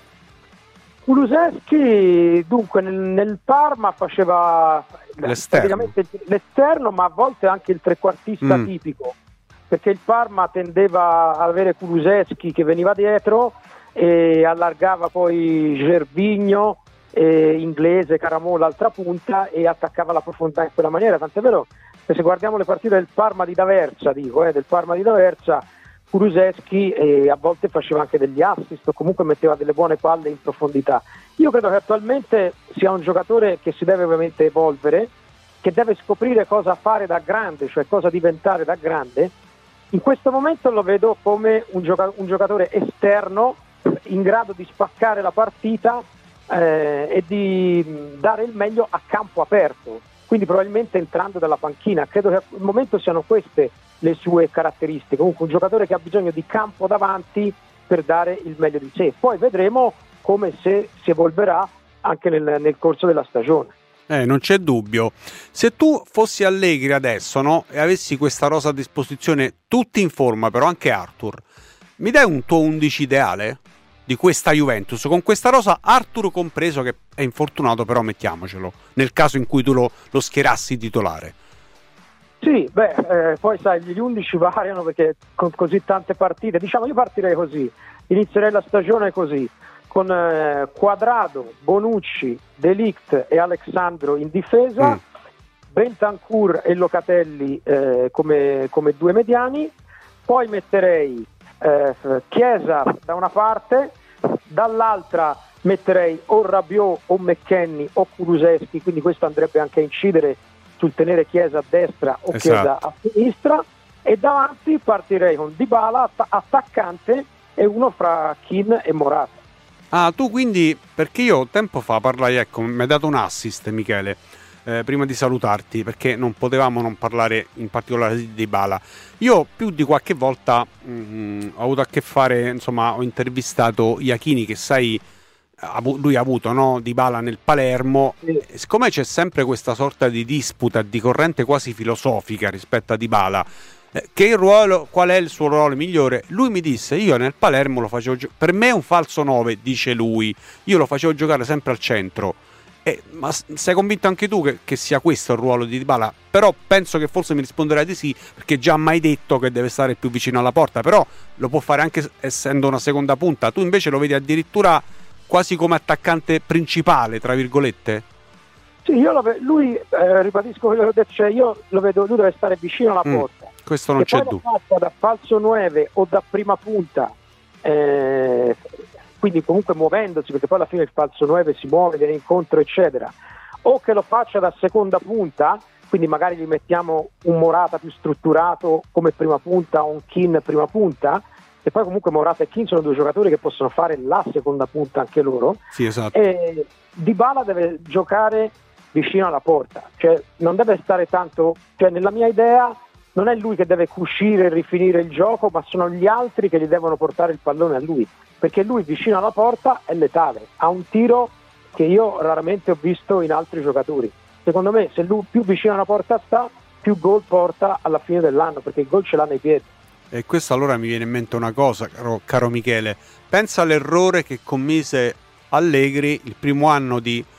Kulusevski, dunque nel Parma faceva praticamente l'esterno, ma a volte anche il trequartista tipico, perché il Parma tendeva a avere Kulusevski che veniva dietro e allargava poi Gervinho, Inglese, Caramò l'altra punta e attaccava la profondità in quella maniera, tant'è vero che se guardiamo le partite del Parma di D'Aversa, Kulusevski a volte faceva anche degli assist o comunque metteva delle buone palle in profondità. Io credo che attualmente sia un giocatore che si deve ovviamente evolvere, che deve scoprire cosa fare da grande, cioè cosa diventare da grande. In questo momento lo vedo come un giocatore esterno in grado di spaccare la partita e di dare il meglio a campo aperto, quindi probabilmente entrando dalla panchina. Credo che al momento siano queste le sue caratteristiche, comunque un giocatore che ha bisogno di campo davanti per dare il meglio di sé. Poi vedremo come si evolverà anche nel corso della stagione. Non c'è dubbio. Se tu fossi Allegri adesso, no, e avessi questa rosa a disposizione, tutti in forma, però anche Arthur, mi dai un tuo 11 ideale di questa Juventus, con questa rosa, Arthur compreso, che è infortunato, però mettiamocelo, nel caso in cui tu lo schierassi titolare? Sì, poi sai, gli 11 variano perché con così tante partite, diciamo io partirei così, inizierei la stagione così, con Quadrado, Bonucci, De Ligt e Alexandro in difesa, Bentancur e Locatelli come due mediani, poi metterei Chiesa da una parte, dall'altra metterei o Rabiot o McKennie o Kulusevski, quindi questo andrebbe anche a incidere sul tenere Chiesa a destra o Chiesa a sinistra, e davanti partirei con Dybala attaccante e uno fra Kean e Morata. Ah, tu quindi, perché io tempo fa parlai, ecco, mi hai dato un assist Michele, prima di salutarti, perché non potevamo non parlare in particolare di Dybala. Io più di qualche volta ho avuto a che fare, insomma, ho intervistato Iachini, che sai, lui ha avuto, no, Dybala nel Palermo, siccome c'è sempre questa sorta di disputa, di corrente quasi filosofica rispetto a Dybala, Qual è il suo ruolo migliore? Lui mi disse: io nel Palermo lo facevo per me è un falso 9, dice lui, io lo facevo giocare sempre al centro. Ma sei convinto anche tu che sia questo il ruolo di Dybala? Però penso che forse mi risponderai di sì, perché già mai detto che deve stare più vicino alla porta, però lo può fare anche essendo una seconda punta. Tu invece lo vedi addirittura quasi come attaccante principale, tra virgolette? Sì, lui ribadisco quello che ho detto, cioè io lo vedo, lui deve stare vicino alla porta. Questo non c'è dubbio. Poi lo faccia da falso 9 o da prima punta, quindi comunque muovendosi, perché poi alla fine il falso 9 si muove, viene incontro eccetera, o che lo faccia da seconda punta, quindi magari gli mettiamo un Morata più strutturato come prima punta o un Kean prima punta, e poi comunque Morata e Kean sono due giocatori che possono fare la seconda punta anche loro. Sì, esatto. E Dybala deve giocare vicino alla porta, cioè non deve stare tanto, cioè nella mia idea non è lui che deve uscire e rifinire il gioco, ma sono gli altri che gli devono portare il pallone a lui, perché lui vicino alla porta è letale, ha un tiro che io raramente ho visto in altri giocatori. Secondo me se lui più vicino alla porta sta, più gol porta alla fine dell'anno, perché il gol ce l'ha nei piedi. E questo allora mi viene in mente una cosa, caro Michele, pensa all'errore che commise Allegri il primo anno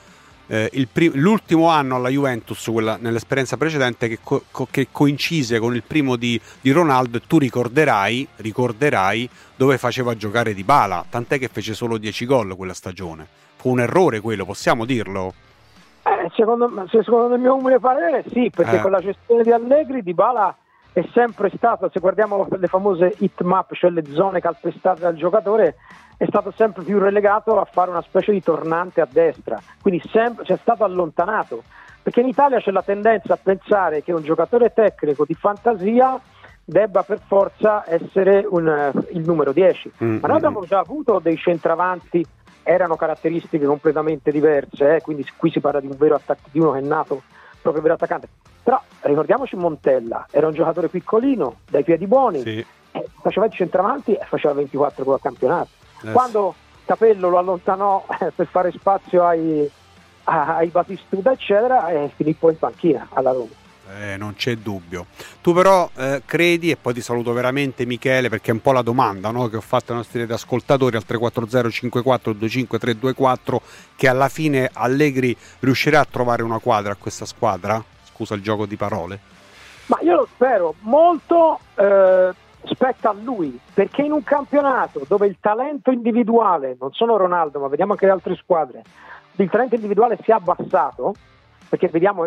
l'ultimo anno alla Juventus, quella nell'esperienza precedente, che coincise con il primo di Ronaldo, e tu ricorderai dove faceva giocare Dybala, tant'è che fece solo 10 gol quella stagione. Fu un errore quello, possiamo dirlo? Secondo il mio umile parere sì, perché con la gestione di Allegri Dybala è sempre stato, se guardiamo le famose hit map, cioè le zone calpestate dal giocatore, è stato sempre più relegato a fare una specie di tornante a destra, quindi sempre c'è stato allontanato, perché in Italia c'è la tendenza a pensare che un giocatore tecnico di fantasia debba per forza essere il numero 10, ma noi abbiamo già avuto dei centravanti, erano caratteristiche completamente diverse, quindi qui si parla di un vero di uno che è nato proprio vero attaccante, però ricordiamoci Montella, era un giocatore piccolino, dai piedi buoni, sì. Faceva il centravanti e faceva 24 gol al campionato. Quando Capello lo allontanò per fare spazio ai Batistuta eccetera, finì poi in panchina alla Roma. Non c'è dubbio. Tu però credi, e poi ti saluto veramente Michele, perché è un po' la domanda, no, che ho fatto ai nostri ascoltatori al 340 54 25 324, che alla fine Allegri riuscirà a trovare una quadra a questa squadra? Scusa il gioco di parole. Ma io lo spero molto, spetta a lui, perché in un campionato dove il talento individuale, non solo Ronaldo ma vediamo anche le altre squadre, il talento individuale si è abbassato, perché vediamo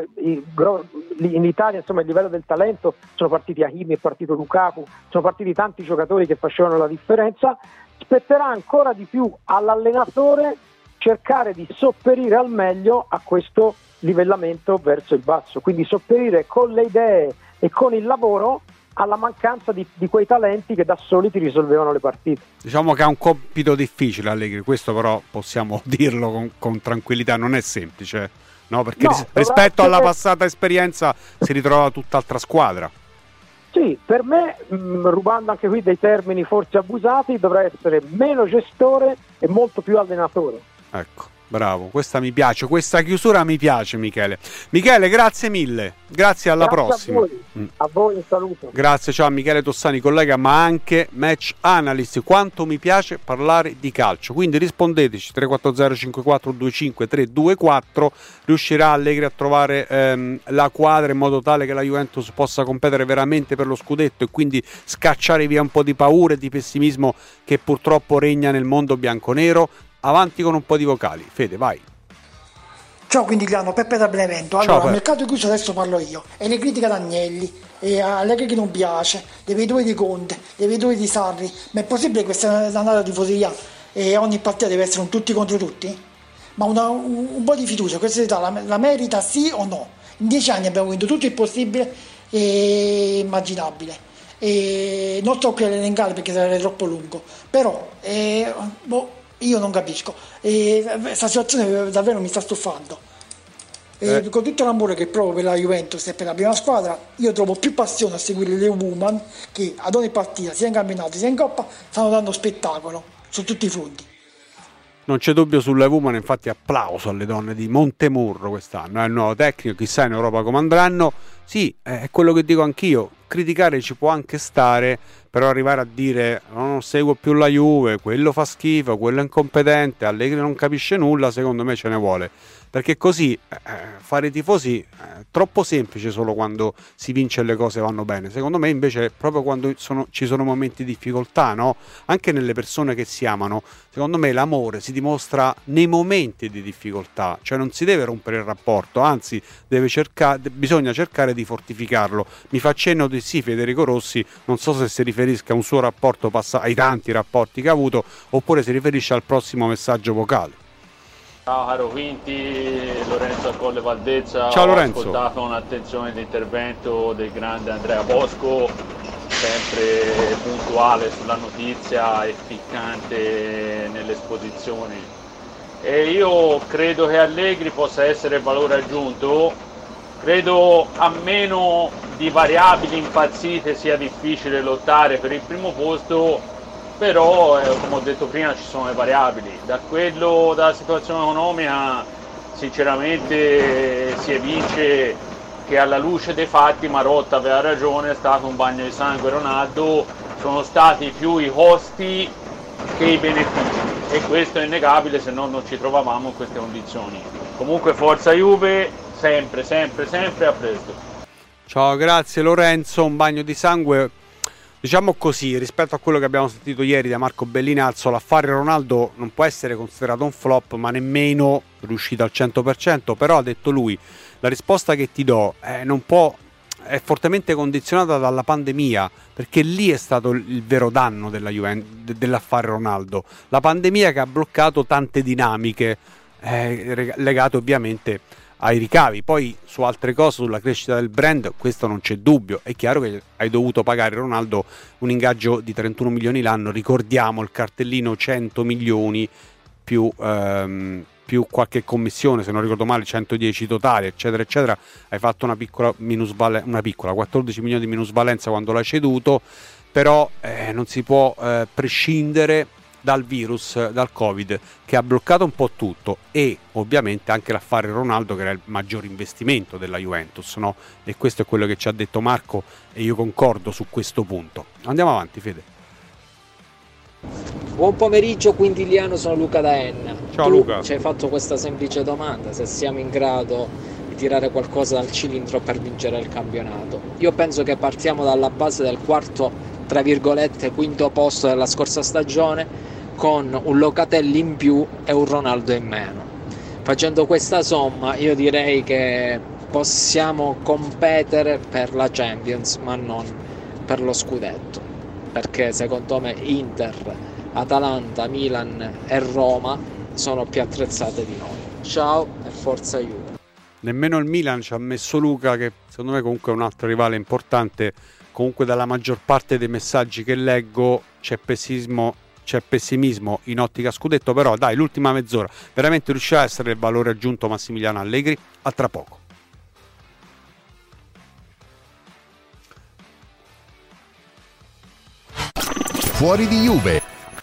in Italia insomma il livello del talento, sono partiti Hakimi, è partito Lukaku, sono partiti tanti giocatori che facevano la differenza, spetterà ancora di più all'allenatore cercare di sopperire al meglio a questo livellamento verso il basso, quindi sopperire con le idee e con il lavoro alla mancanza di quei talenti che da soli ti risolvevano le partite. Diciamo che ha un compito difficile Allegri, questo però possiamo dirlo con tranquillità, non è semplice, no? Perché rispetto alla passata esperienza si ritrova tutt'altra squadra. Sì, per me, rubando anche qui dei termini forse abusati, dovrà essere meno gestore e molto più allenatore. Ecco. Bravo, questa mi piace, questa chiusura mi piace Michele. Michele, grazie mille, grazie, alla prossima. A voi un saluto. Grazie, ciao Michele Tossani, collega ma anche match analyst. Quanto mi piace parlare di calcio, quindi rispondeteci 340 54 25 324. Riuscirà Allegri a trovare la quadra in modo tale che la Juventus possa competere veramente per lo scudetto e quindi scacciare via un po' di paura e di pessimismo che purtroppo regna nel mondo bianconero. Avanti con un po' di vocali. Fede, vai. Ciao Quindigliano, Peppe da Benevento. Allora, al mercato chiuso adesso parlo io. E le critiche ad Agnelli, e Allegri che non piace, le vedove di Conte, le vedove di Sarri. Ma è possibile questa annata tifoseria e ogni partita deve essere un tutti contro tutti? Ma un po' di fiducia, questa età la merita sì o no? In 10 anni abbiamo vinto tutto il possibile e immaginabile. E non sto qui a elencare perché sarebbe troppo lungo. Però, io non capisco, questa situazione davvero mi sta stufando. Con tutto l'amore che provo per la Juventus e per la prima squadra, io trovo più passione a seguire le Woman che ad ogni partita, sia in campionato sia in Coppa, stanno dando spettacolo su tutti i fronti. Non c'è dubbio sulle woman, infatti applauso alle donne di Montemurro quest'anno, è il nuovo tecnico, chissà in Europa come andranno. Sì, è quello che dico anch'io, criticare ci può anche stare, però arrivare a dire non seguo più la Juve, quello fa schifo, quello è incompetente, Allegri non capisce nulla, secondo me ce ne vuole. Perché così fare i tifosi è troppo semplice solo quando si vince e le cose vanno bene. Secondo me invece proprio quando ci sono momenti di difficoltà, no? Anche nelle persone che si amano, secondo me l'amore si dimostra nei momenti di difficoltà, cioè non si deve rompere il rapporto, anzi bisogna cercare di fortificarlo. Mi fa cenno di sì Federico Rossi, non so se si riferisca a un suo rapporto ai tanti rapporti che ha avuto oppure si riferisce al prossimo messaggio vocale. Ciao caro Quinti, Lorenzo a Colle Valdezza. Ciao Lorenzo. Ho ascoltato con attenzione l'intervento del grande Andrea Bosco, sempre puntuale sulla notizia e piccante nelle esposizioni. E io credo che Allegri possa essere valore aggiunto, credo a meno di variabili impazzite sia difficile lottare per il primo posto. Però, come ho detto prima, ci sono le variabili. Dalla situazione economica, sinceramente, si evince che alla luce dei fatti Marotta aveva ragione, è stato un bagno di sangue Ronaldo, sono stati più i costi che i benefici. E questo è innegabile, se no non ci trovavamo in queste condizioni. Comunque forza Juve, sempre, sempre, sempre, a presto. Ciao, grazie Lorenzo, un bagno di sangue. Diciamo così, rispetto a quello che abbiamo sentito ieri da Marco Bellinazzo, l'affare Ronaldo non può essere considerato un flop, ma nemmeno riuscito al 100%, però ha detto lui, la risposta che ti do è fortemente condizionata dalla pandemia, perché lì è stato il vero danno dell'affare Ronaldo, la pandemia che ha bloccato tante dinamiche legate ovviamente ai ricavi. Poi su altre cose, sulla crescita del brand, questo non c'è dubbio. È chiaro che hai dovuto pagare Ronaldo un ingaggio di 31 milioni l'anno, ricordiamo il cartellino 100 milioni più qualche commissione, se non ricordo male 110 totali eccetera eccetera. Hai fatto una piccola 14 milioni di minusvalenza quando l'hai ceduto, però non si può prescindere dal virus, dal Covid, che ha bloccato un po' tutto, e ovviamente anche l'affare Ronaldo, che era il maggior investimento della Juventus, no? E questo è quello che ci ha detto Marco e io concordo su questo punto. Andiamo avanti, Fede. Buon pomeriggio Quintiliano, sono Luca da Enna. Ciao Luca. Ci hai fatto questa semplice domanda, se siamo in grado di tirare qualcosa dal cilindro per vincere il campionato. Io penso che partiamo dalla base del quarto, tra virgolette, quinto posto della scorsa stagione, con un Locatelli in più e un Ronaldo in meno. Facendo questa somma io direi che possiamo competere per la Champions, ma non per lo scudetto, perché secondo me Inter, Atalanta, Milan e Roma sono più attrezzate di noi. Ciao e forza Juve. Nemmeno il Milan ci ha messo Luca, che secondo me comunque è un altro rivale importante. Comunque dalla maggior parte dei messaggi che leggo c'è pessimismo in ottica scudetto, però dai, l'ultima mezz'ora veramente riuscirà a essere il valore aggiunto Massimiliano Allegri. A tra poco. Fuori di Juve.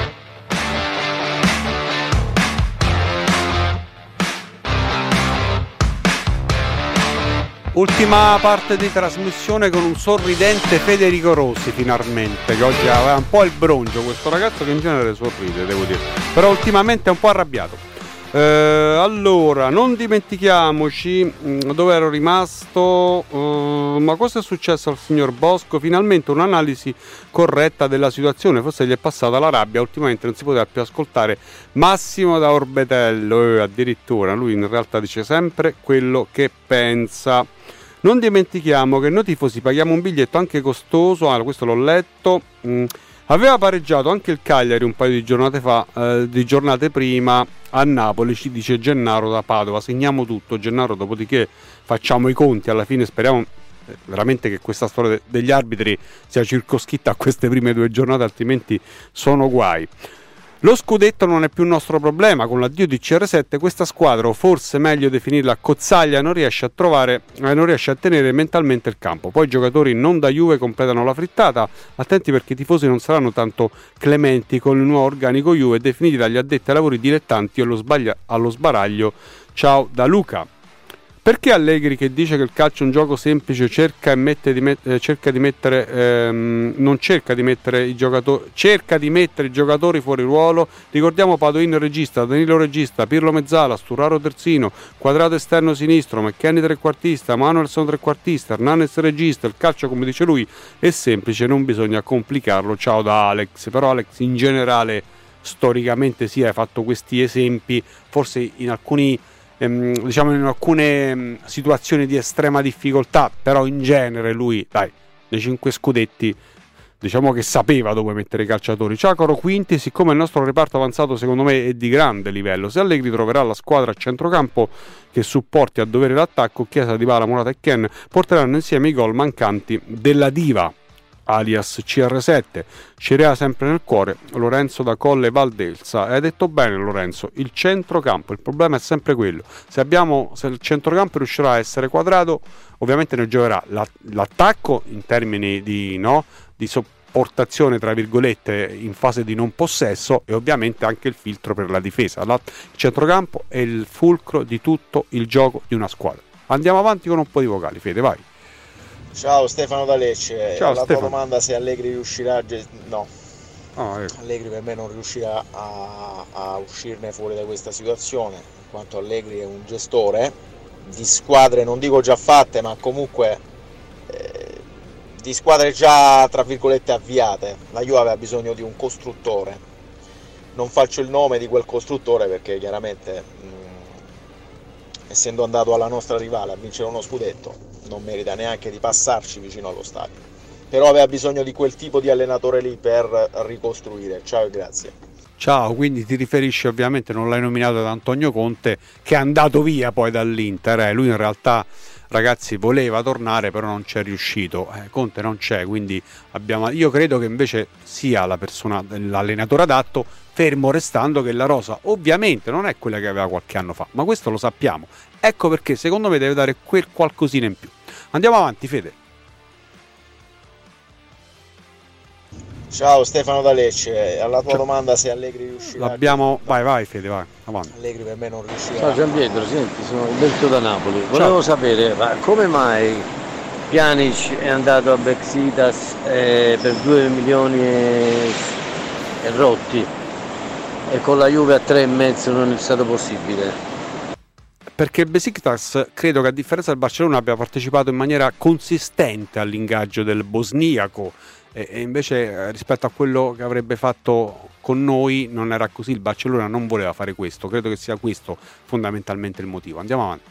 Ultima parte di trasmissione con un sorridente Federico Rossi, finalmente, che oggi aveva un po' il broncio, questo ragazzo che in genere sorride, devo dire, però ultimamente è un po' arrabbiato. Allora, non dimentichiamoci dove ero rimasto, ma cosa è successo al signor Bosco? Finalmente un'analisi corretta della situazione, forse gli è passata la rabbia, ultimamente non si poteva più ascoltare Massimo da Orbetello, addirittura lui in realtà dice sempre quello che pensa. Non dimentichiamo che noi tifosi paghiamo un biglietto anche costoso, questo l'ho letto, aveva pareggiato anche il Cagliari un paio di giornate prima a Napoli, ci dice Gennaro da Padova. Segniamo tutto, Gennaro, dopodiché facciamo i conti, alla fine speriamo veramente che questa storia degli arbitri sia circoscritta a queste prime 2 giornate, altrimenti sono guai. Lo scudetto non è più un nostro problema, con l'addio di CR7 questa squadra, o forse meglio definirla cozzaglia, non riesce a tenere mentalmente il campo. Poi i giocatori non da Juve completano la frittata, attenti perché i tifosi non saranno tanto clementi con il nuovo organico Juve definiti dagli addetti ai lavori dilettanti allo sbaraglio. Ciao da Luca. Perché Allegri, che dice che il calcio è un gioco semplice, cerca di mettere i giocatori fuori ruolo? Ricordiamo Padoin regista, Danilo regista, Pirlo mezzala, Sturaro terzino, Quadrato esterno sinistro, McKennie trequartista, Manuelson trequartista, Hernanes regista. Il calcio, come dice lui, è semplice, non bisogna complicarlo. Ciao da Alex. Però Alex, in generale, storicamente sì, hai fatto questi esempi, forse in alcune situazioni di estrema difficoltà, però in genere lui, dai, dei 5 scudetti diciamo che sapeva dove mettere i calciatori. Ciacoro Quinti, siccome il nostro reparto avanzato secondo me è di grande livello, se Allegri troverà la squadra a centrocampo che supporti a dovere l'attacco, Chiesa, Dybala, Morata e Ken porteranno insieme i gol mancanti della diva alias CR7. Cirea sempre nel cuore, Lorenzo da Colle Valdelsa. Hai detto bene Lorenzo, il centrocampo, il problema è sempre quello, se il centrocampo riuscirà a essere quadrato, ovviamente ne giocherà l'attacco in termini di sopportazione tra virgolette in fase di non possesso, e ovviamente anche il filtro per la difesa. Il centrocampo è il fulcro di tutto il gioco di una squadra. Andiamo avanti con un po' di vocali. Fede, vai. Ciao Stefano da Lecce. Ciao, la Stefano. tua domanda se Allegri riuscirà no. Ecco. Allegri per me non riuscirà a uscirne fuori da questa situazione, in quanto Allegri è un gestore di squadre, non dico già fatte, ma comunque di squadre già tra virgolette avviate. La Juve aveva bisogno di un costruttore, non faccio il nome di quel costruttore perché chiaramente essendo andato alla nostra rivale a vincere uno scudetto non merita neanche di passarci vicino allo stadio, però aveva bisogno di quel tipo di allenatore lì per ricostruire. Ciao e grazie. Ciao, quindi ti riferisci, ovviamente non l'hai nominato, ad Antonio Conte, che è andato via poi dall'Inter. Lui in realtà, ragazzi, voleva tornare però non c'è riuscito. Conte non c'è, quindi io credo che invece sia l'allenatore adatto, fermo restando che la rosa ovviamente non è quella che aveva qualche anno fa, ma questo lo sappiamo. Ecco perché secondo me deve dare quel qualcosina in più. Andiamo avanti, Fede. Ciao Stefano da Lecce, alla tua domanda se Allegri riuscirà. Vai Fede, vai avanti. Allegri per me non riuscirà. Ciao Gianpietro, senti, sono Alberto da Napoli. Volevo sapere, ma come mai Pjanic è andato a Besiktas per 2 milioni e rotti e con la Juve a 3,5 non è stato possibile? Perché il Besiktas, credo che a differenza del Barcellona, abbia partecipato in maniera consistente all'ingaggio del bosniaco, e invece rispetto a quello che avrebbe fatto con noi non era così. Il Barcellona non voleva fare questo, credo che sia questo fondamentalmente il motivo. Andiamo avanti.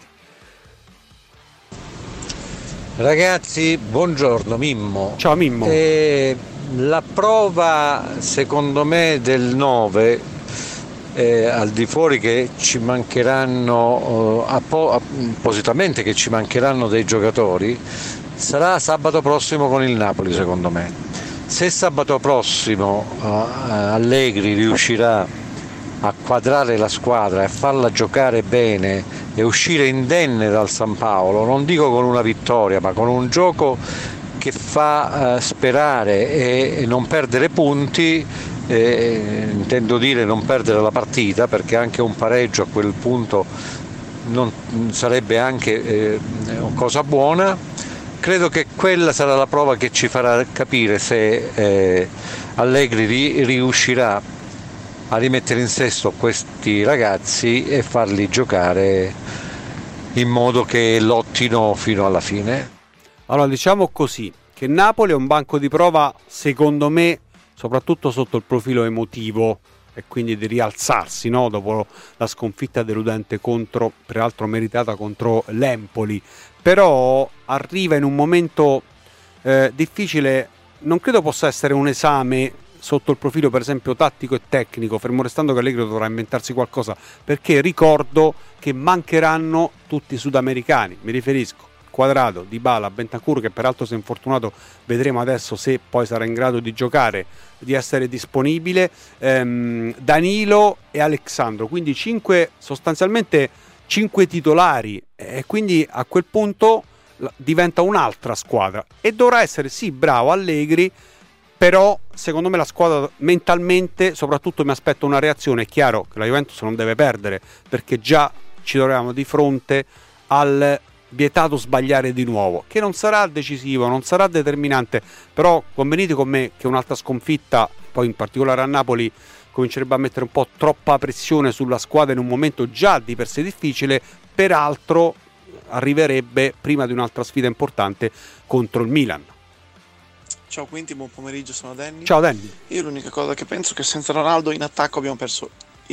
Ragazzi, buongiorno, Mimmo. Ciao Mimmo. La prova secondo me del 9, al di fuori che ci mancheranno appositamente che ci mancheranno dei giocatori, sarà sabato prossimo con il Napoli. Secondo me, se sabato prossimo Allegri riuscirà a quadrare la squadra e farla giocare bene e uscire indenne dal San Paolo, non dico con una vittoria, ma con un gioco che fa sperare e non perdere punti, intendo dire non perdere la partita, perché anche un pareggio a quel punto non sarebbe anche cosa buona. Credo che quella sarà la prova che ci farà capire se Allegri riuscirà a rimettere in sesto questi ragazzi e farli giocare in modo che lottino fino alla fine. Allora, diciamo così, che Napoli è un banco di prova, secondo me, soprattutto sotto il profilo emotivo, e quindi di rialzarsi, no? Dopo la sconfitta deludente peraltro meritata contro l'Empoli. Però arriva in un momento difficile. Non credo possa essere un esame sotto il profilo per esempio tattico e tecnico, fermo restando che Allegri dovrà inventarsi qualcosa, perché ricordo che mancheranno tutti i sudamericani, mi riferisco Quadrado, Dybala, Bentancur, che peraltro si è infortunato, vedremo adesso se poi sarà in grado di giocare, di essere disponibile, Danilo e Alexandro, quindi sostanzialmente 5 titolari, e quindi a quel punto diventa un'altra squadra e dovrà essere sì bravo Allegri, però secondo me la squadra mentalmente, soprattutto mi aspetto una reazione. È chiaro che la Juventus non deve perdere, perché già ci troviamo di fronte al vietato sbagliare di nuovo, che non sarà decisivo, non sarà determinante, però convenite con me che un'altra sconfitta, poi in particolare a Napoli, comincerebbe a mettere un po' troppa pressione sulla squadra in un momento già di per sé difficile, peraltro arriverebbe prima di un'altra sfida importante contro il Milan. Ciao Quinti, buon pomeriggio, sono Danny. Ciao Danny. Io l'unica cosa che penso è che senza Ronaldo in attacco abbiamo perso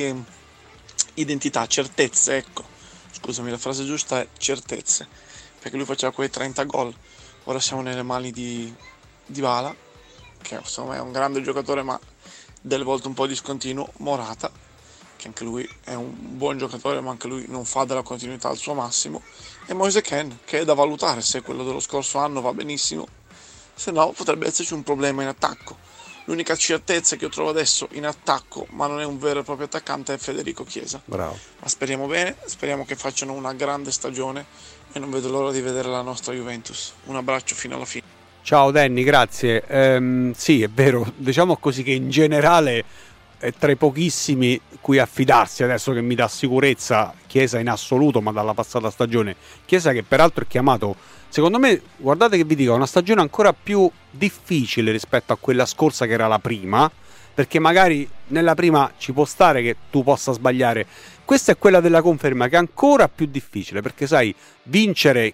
identità, certezze, ecco. Scusami, la frase giusta è certezze, perché lui faceva quei 30 gol, ora siamo nelle mani di Dybala, che secondo me è un grande giocatore ma delle volte un po' discontinuo, Morata, che anche lui è un buon giocatore ma anche lui non fa della continuità al suo massimo, e Moise Kean, che è da valutare se quello dello scorso anno va benissimo, se no potrebbe esserci un problema in attacco. L'unica certezza che io trovo adesso in attacco, ma non è un vero e proprio attaccante, è Federico Chiesa. Bravo. Ma speriamo bene, speriamo che facciano una grande stagione e non vedo l'ora di vedere la nostra Juventus. Un abbraccio fino alla fine. Ciao Danny, grazie. Sì, è vero, diciamo così che in generale è tra i pochissimi cui affidarsi adesso, che mi dà sicurezza Chiesa in assoluto, ma dalla passata stagione. Chiesa che peraltro è chiamato, secondo me, guardate che vi dico, una stagione ancora più difficile rispetto a quella scorsa che era la prima, perché magari nella prima ci può stare che tu possa sbagliare. Questa è quella della conferma, che è ancora più difficile, perché sai, vincere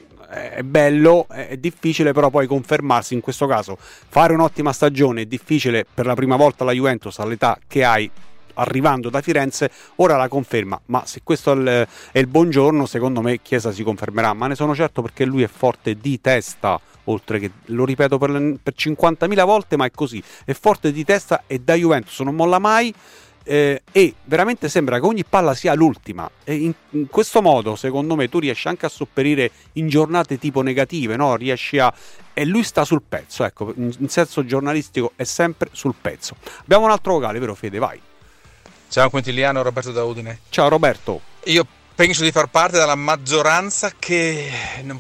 è bello, è difficile però poi confermarsi. In questo caso fare un'ottima stagione è difficile per la prima volta la Juventus all'età che hai, arrivando da Firenze. Ora la conferma, ma se questo è il buongiorno, secondo me Chiesa si confermerà, ma ne sono certo, perché lui è forte di testa, oltre che, lo ripeto per 50.000 volte, ma è così, è forte di testa e da Juventus non molla mai. E veramente sembra che ogni palla sia l'ultima, e in questo modo secondo me tu riesci anche a sopperire in giornate tipo negative, no? Riesci a... e lui sta sul pezzo, ecco, in senso giornalistico è sempre sul pezzo. Abbiamo un altro vocale, vero Fede? Vai. Ciao Quintiliano, Roberto da Udine. Ciao Roberto. Io penso di far parte della maggioranza che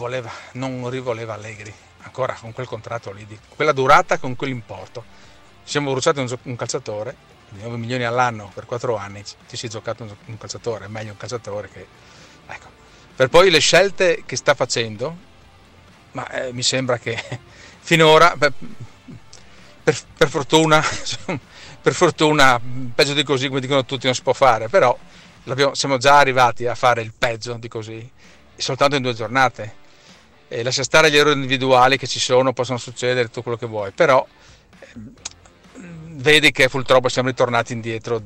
non rivoleva Allegri ancora con quel contratto lì, quella durata, con quell'importo. Siamo bruciati un calciatore, 9 milioni all'anno per 4 anni, ti sei giocato un calciatore, è meglio un calciatore che... Ecco. Per poi le scelte che sta facendo, ma mi sembra che finora, per fortuna, peggio di così, come dicono tutti, non si può fare, però siamo già arrivati a fare il peggio di così, soltanto in 2 giornate. E lascia stare gli errori individuali che ci sono, possono succedere, tutto quello che vuoi, però... vedi che purtroppo siamo ritornati indietro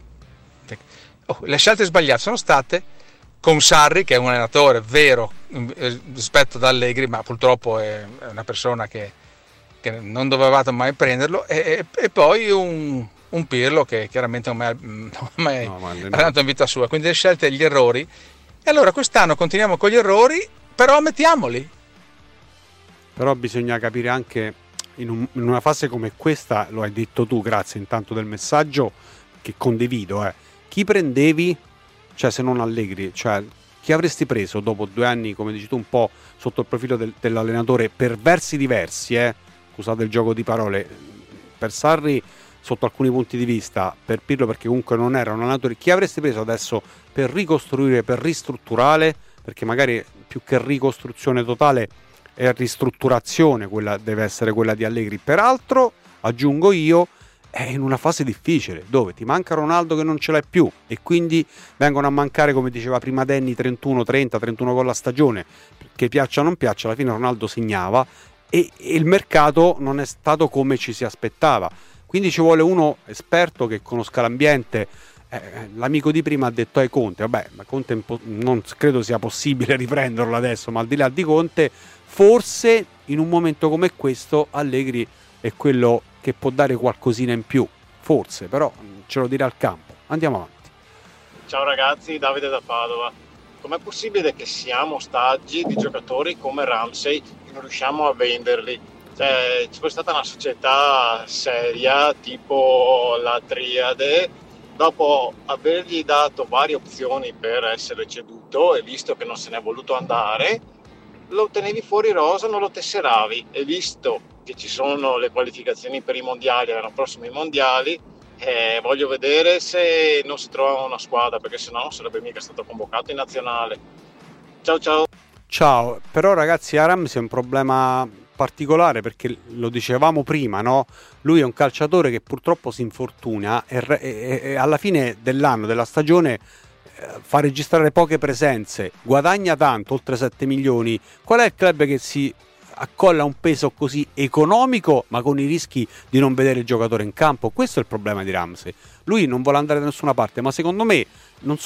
le scelte sbagliate sono state con Sarri, che è un allenatore vero rispetto ad Allegri, ma purtroppo è una persona che non dovevate mai prenderlo, e poi un Pirlo che chiaramente non è mai allenato in vita sua, quindi le scelte e gli errori, e allora quest'anno continuiamo con gli errori, però ammettiamoli. Però bisogna capire anche in una fase come questa, lo hai detto tu, grazie intanto del messaggio che condivido, chi prendevi, cioè se non Allegri, cioè chi avresti preso dopo 2 anni, come dici tu, un po' sotto il profilo dell'allenatore per versi diversi, scusate il gioco di parole, per Sarri sotto alcuni punti di vista, per Pirlo perché comunque non era un allenatore, chi avresti preso adesso per ricostruire, per ristrutturare, perché magari più che ricostruzione totale e ristrutturazione, quella deve essere quella di Allegri. Peraltro, aggiungo io, è in una fase difficile dove ti manca Ronaldo che non ce l'hai più, e quindi vengono a mancare, come diceva prima Danny, 31 gol a stagione, che piaccia o non piaccia, alla fine Ronaldo segnava, e il mercato non è stato come ci si aspettava, quindi ci vuole uno esperto che conosca l'ambiente. L'amico di prima ha detto Conte, vabbè, ma Conte non credo sia possibile riprenderlo adesso, ma al di là di Conte, forse in un momento come questo Allegri è quello che può dare qualcosina in più, forse, però ce lo dirà il campo. Andiamo avanti. Ciao ragazzi, Davide da Padova. com'è possibile che siamo ostaggi di giocatori come Ramsey e non riusciamo a venderli? Cioè, ci fosse stata una società seria tipo la Triade, dopo avergli dato varie opzioni per essere ceduto e visto che non se n'è voluto andare, lo tenevi fuori rosa, non lo tesseravi, e visto che ci sono le qualificazioni per i mondiali, erano prossimi mondiali, voglio vedere se non si trova una squadra, perché sennò non sarebbe mica stato convocato in nazionale. Ciao. Però ragazzi, a Ramsey è un problema particolare, perché lo dicevamo prima, no? Lui è un calciatore che purtroppo si infortuna e alla fine dell'anno, della stagione, fa registrare poche presenze, guadagna tanto, oltre 7 milioni. Qual è il club che si accolla un peso così economico ma con i rischi di non vedere il giocatore in campo? Questo è il problema di Ramsey. Lui non vuole andare da nessuna parte, ma secondo me non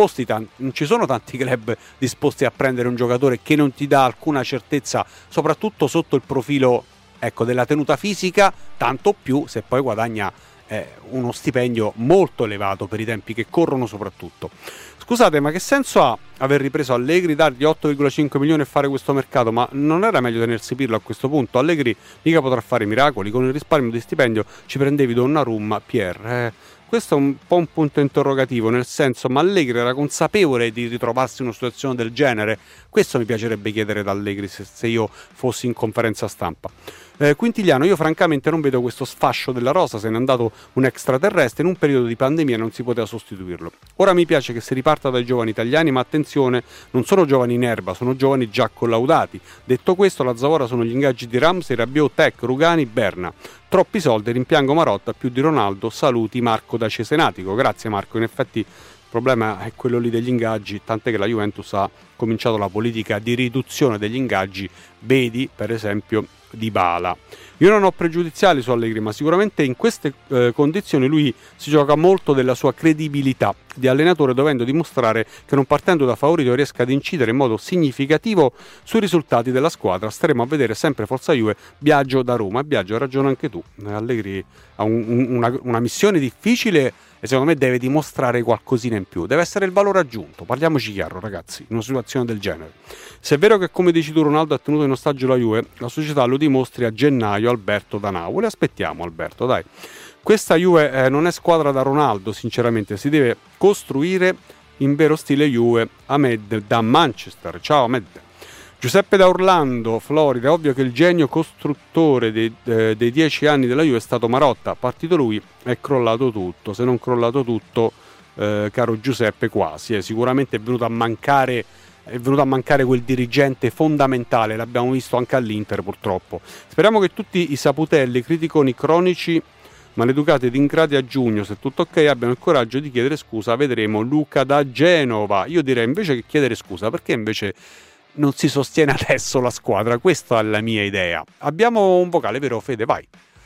ci sono tanti club disposti a prendere un giocatore che non ti dà alcuna certezza, soprattutto sotto il profilo, ecco, della tenuta fisica, tanto più se poi guadagna uno stipendio molto elevato per i tempi che corrono soprattutto. Scusate, ma che senso ha aver ripreso Allegri, dargli 8,5 milioni e fare questo mercato? Ma non era meglio tenersi Pirlo a questo punto? Allegri mica potrà fare miracoli, con il risparmio di stipendio ci prendevi Donnarumma, Pierre. Questo è un po' un punto interrogativo, nel senso, ma Allegri era consapevole di ritrovarsi in una situazione del genere? Questo mi piacerebbe chiedere da Allegri se io fossi in conferenza stampa. Quintiliano, io francamente non vedo questo sfascio della rosa, se n'è andato un extraterrestre, in un periodo di pandemia non si poteva sostituirlo. Ora mi piace che si riparta dai giovani italiani, ma attenzione, non sono giovani in erba, sono giovani già collaudati. Detto questo, la zavorra sono gli ingaggi di Ramsey, Rabiot, Tec, Rugani, Berna. Troppi soldi, rimpiango Marotta più di Ronaldo, saluti Marco da Cesenatico. Grazie Marco, in effetti il problema è quello lì degli ingaggi, tant'è che la Juventus ha cominciato la politica di riduzione degli ingaggi, vedi per esempio Dybala. Io non ho pregiudiziali su Allegri, ma sicuramente in queste condizioni lui si gioca molto della sua credibilità di allenatore, dovendo dimostrare che non partendo da favorito riesca ad incidere in modo significativo sui risultati della squadra. Staremo a vedere sempre Forza Juve, Biagio da Roma. Biagio, hai ragione anche tu, Allegri ha una missione difficile e secondo me deve dimostrare qualcosina in più, deve essere il valore aggiunto, parliamoci chiaro ragazzi, in una situazione del genere. Se è vero che, come dici tu, Ronaldo ha tenuto in ostaggio la Juve, la società lo dimostri a gennaio. Alberto da Napoli, aspettiamo Alberto, dai. Questa Juve non è squadra da Ronaldo, sinceramente, si deve costruire in vero stile Juve. Ahmed da Manchester, ciao Ahmed. Giuseppe da Orlando, Florida, è ovvio che il genio costruttore dei 10 anni della Juve è stato Marotta, partito lui è crollato tutto, se non crollato tutto, caro Giuseppe, quasi, sicuramente è venuto a mancare quel dirigente fondamentale, l'abbiamo visto anche all'Inter purtroppo. Speriamo che tutti i saputelli, criticoni cronici, maleducati ed ingrati a giugno, se tutto ok, abbiano il coraggio di chiedere scusa. Vedremo Luca da Genova. Io direi invece che chiedere scusa, perché invece non si sostiene adesso la squadra? Questa è la mia idea. Abbiamo un vocale, vero Fede? Vai.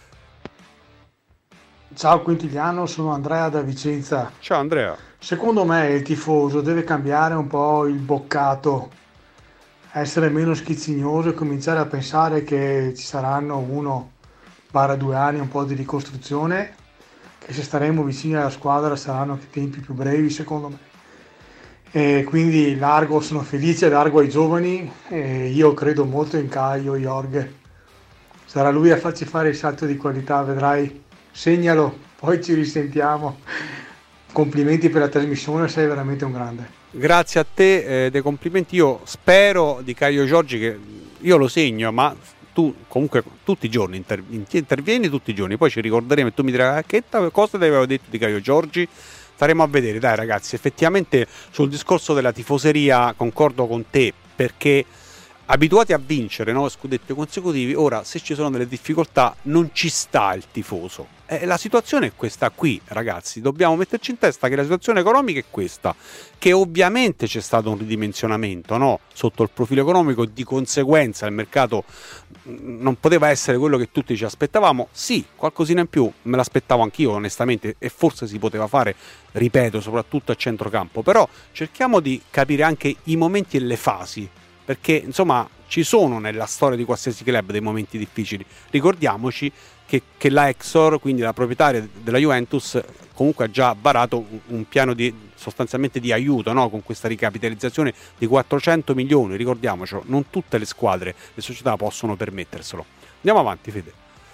Ciao Quintiliano, sono Andrea da Vicenza. Ciao Andrea. Secondo me il tifoso deve cambiare un po' il boccato, essere meno schizzignoso e cominciare a pensare che ci saranno 1-2 anni un po' di ricostruzione, che se staremo vicini alla squadra saranno anche tempi più brevi secondo me. E quindi largo, sono felice, largo ai giovani, e io credo molto in Caio Jorge. Sarà lui a farci fare il salto di qualità, vedrai. Segnalo, poi ci risentiamo. Complimenti per la trasmissione, sei veramente un grande. Grazie a te dei complimenti. Io spero di Caio Giorgi, che io lo segno, ma tu comunque tutti i giorni intervieni tutti i giorni, poi ci ricorderemo e tu mi dirai che cosa ti avevo detto di Caio Giorgi. Staremo a vedere, dai ragazzi. Effettivamente sul discorso della tifoseria concordo con te, perché abituati a vincere, no, scudetti consecutivi, ora se ci sono delle difficoltà non ci sta il tifoso. La situazione è questa qui, ragazzi, dobbiamo metterci in testa che la situazione economica è questa, che ovviamente c'è stato un ridimensionamento, no, sotto il profilo economico, di conseguenza il mercato non poteva essere quello che tutti ci aspettavamo. Sì, qualcosina in più me l'aspettavo anch'io onestamente, e forse si poteva fare, ripeto, soprattutto a centrocampo, però cerchiamo di capire anche i momenti e le fasi, perché insomma ci sono nella storia di qualsiasi club dei momenti difficili. Ricordiamoci che la Exor, quindi la proprietaria della Juventus, comunque ha già varato un piano sostanzialmente di aiuto, no? Con questa ricapitalizzazione di 400 milioni, ricordiamocelo, non tutte le squadre, le società possono permetterselo. Andiamo avanti, Fede.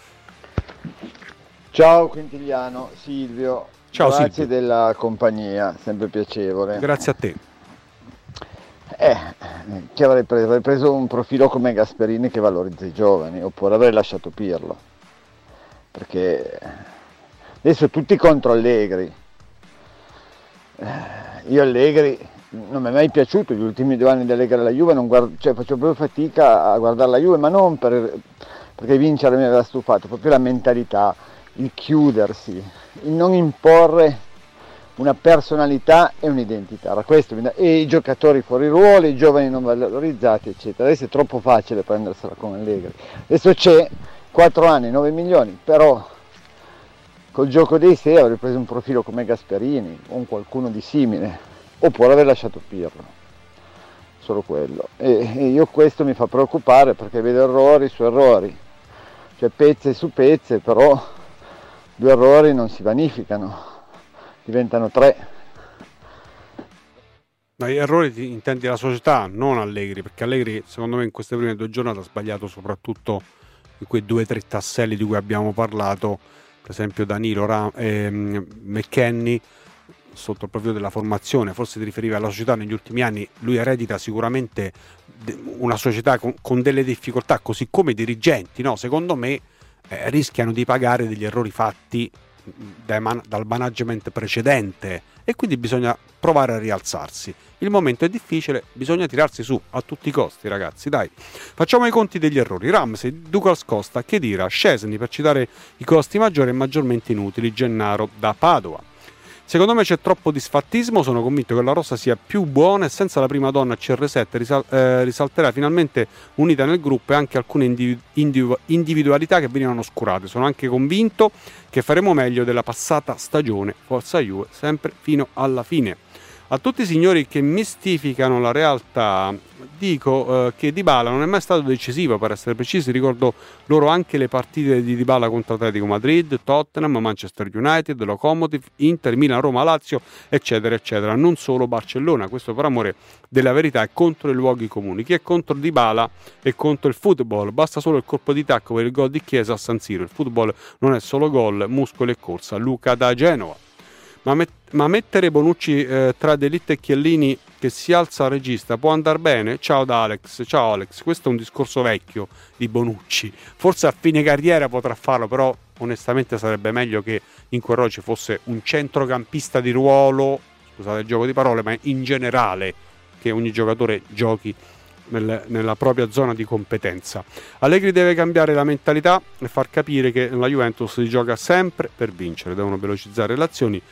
Ciao Quintiliano, Silvio. Ciao, grazie Silvio. Della compagnia, sempre piacevole. Grazie a te. Che avrei preso? Avrei preso un profilo come Gasperini che valorizza i giovani, oppure avrei lasciato Pirlo, perché adesso tutti contro Allegri. Io Allegri non mi è mai piaciuto, gli ultimi 2 anni di Allegri alla Juve faccio proprio fatica a guardare la Juve, ma non perché vincere mi aveva stufato, proprio la mentalità, il chiudersi, il non imporre una personalità e un'identità, e i giocatori fuori ruolo, i giovani non valorizzati, eccetera. Adesso è troppo facile prendersela con Allegri. Adesso c'è 4 anni, 9 milioni, però col gioco dei 6 avrei preso un profilo come Gasperini o un qualcuno di simile, oppure aver lasciato Pirlo, solo quello. E io questo mi fa preoccupare, perché vedo errori su errori, cioè pezze su pezze, però 2 errori non si vanificano, diventano 3. Ma gli errori intendi la società, non Allegri, perché Allegri secondo me in queste prime 2 giornate ha sbagliato soprattutto in quei 2 o 3 tasselli di cui abbiamo parlato, per esempio Danilo, McKennie, sotto il profilo della formazione. Forse ti riferiva alla società negli ultimi anni, lui eredita sicuramente una società con delle difficoltà, così come i dirigenti, no? Secondo me rischiano di pagare degli errori fatti dal management precedente, e quindi bisogna provare a rialzarsi. Il momento è difficile, bisogna tirarsi su a tutti i costi, ragazzi, dai. Facciamo i conti degli errori. Ramsey, Douglas Costa, Khedira, Szczesny, per citare i costi maggiori e maggiormente inutili, Gennaro da Padova. Secondo me c'è troppo disfattismo, sono convinto che la rosa sia più buona e senza la prima donna CR7 risalterà finalmente unita nel gruppo, e anche alcune individualità che venivano oscurate. Sono anche convinto che faremo meglio della passata stagione. Forza Juve, sempre fino alla fine. A tutti i signori che mistificano la realtà dico che Dybala non è mai stato decisivo, per essere precisi. Ricordo loro anche le partite di Dybala contro Atletico Madrid, Tottenham, Manchester United, Lokomotiv, Inter, Milan, Roma, Lazio, eccetera eccetera, non solo Barcellona. Questo, per amore della verità, è contro i luoghi comuni. Chi è contro Dybala è contro il football, basta solo il colpo di tacco per il gol di Chiesa a San Siro. Il football non è solo gol, muscoli e corsa. Luca da Genova. Ma mettere Bonucci tra De Ligt e Chiellini che si alza al regista può andare bene? Ciao da Alex. Ciao Alex, questo è un discorso vecchio di Bonucci, forse a fine carriera potrà farlo, però onestamente sarebbe meglio che in quel ruolo ci fosse un centrocampista di ruolo, scusate il gioco di parole, ma in generale che ogni giocatore giochi nella propria zona di competenza. Allegri deve cambiare la mentalità e far capire che la Juventus si gioca sempre per vincere, devono velocizzare le azioni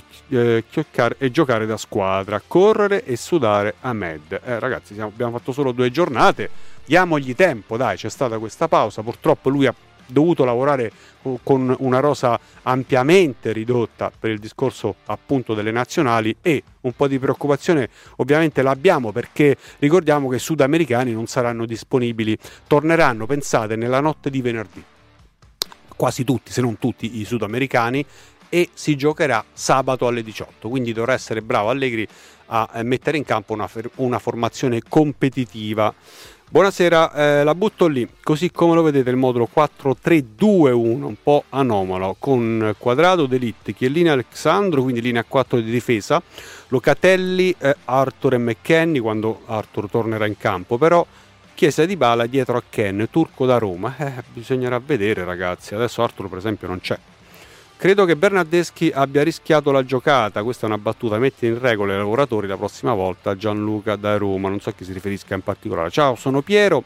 e giocare da squadra, correre e sudare a Med. Ragazzi, abbiamo fatto solo 2 giornate, diamogli tempo, dai, c'è stata questa pausa, purtroppo lui ha dovuto lavorare con una rosa ampiamente ridotta per il discorso appunto delle nazionali, e un po' di preoccupazione ovviamente l'abbiamo, perché ricordiamo che i sudamericani non saranno disponibili, torneranno, pensate, nella notte di venerdì, quasi tutti, se non tutti i sudamericani, e si giocherà sabato alle 18, quindi dovrà essere bravo Allegri a mettere in campo una formazione competitiva. Buonasera, la butto lì, così come lo vedete il modulo 4-3-2-1, un po' anomalo, con Quadrado, De Ligt, Chiellini, Alexandro, quindi linea 4 di difesa, Locatelli, Arthur e McKennie quando Arthur tornerà in campo, però Chiesa e Dybala dietro a Ken, Turco da Roma, bisognerà vedere, ragazzi, adesso Arthur per esempio non c'è. Credo che Bernardeschi abbia rischiato la giocata, questa è una battuta, metti in regola i lavoratori la prossima volta. Gianluca da Roma, non so a chi si riferisca in particolare. Ciao, sono Piero.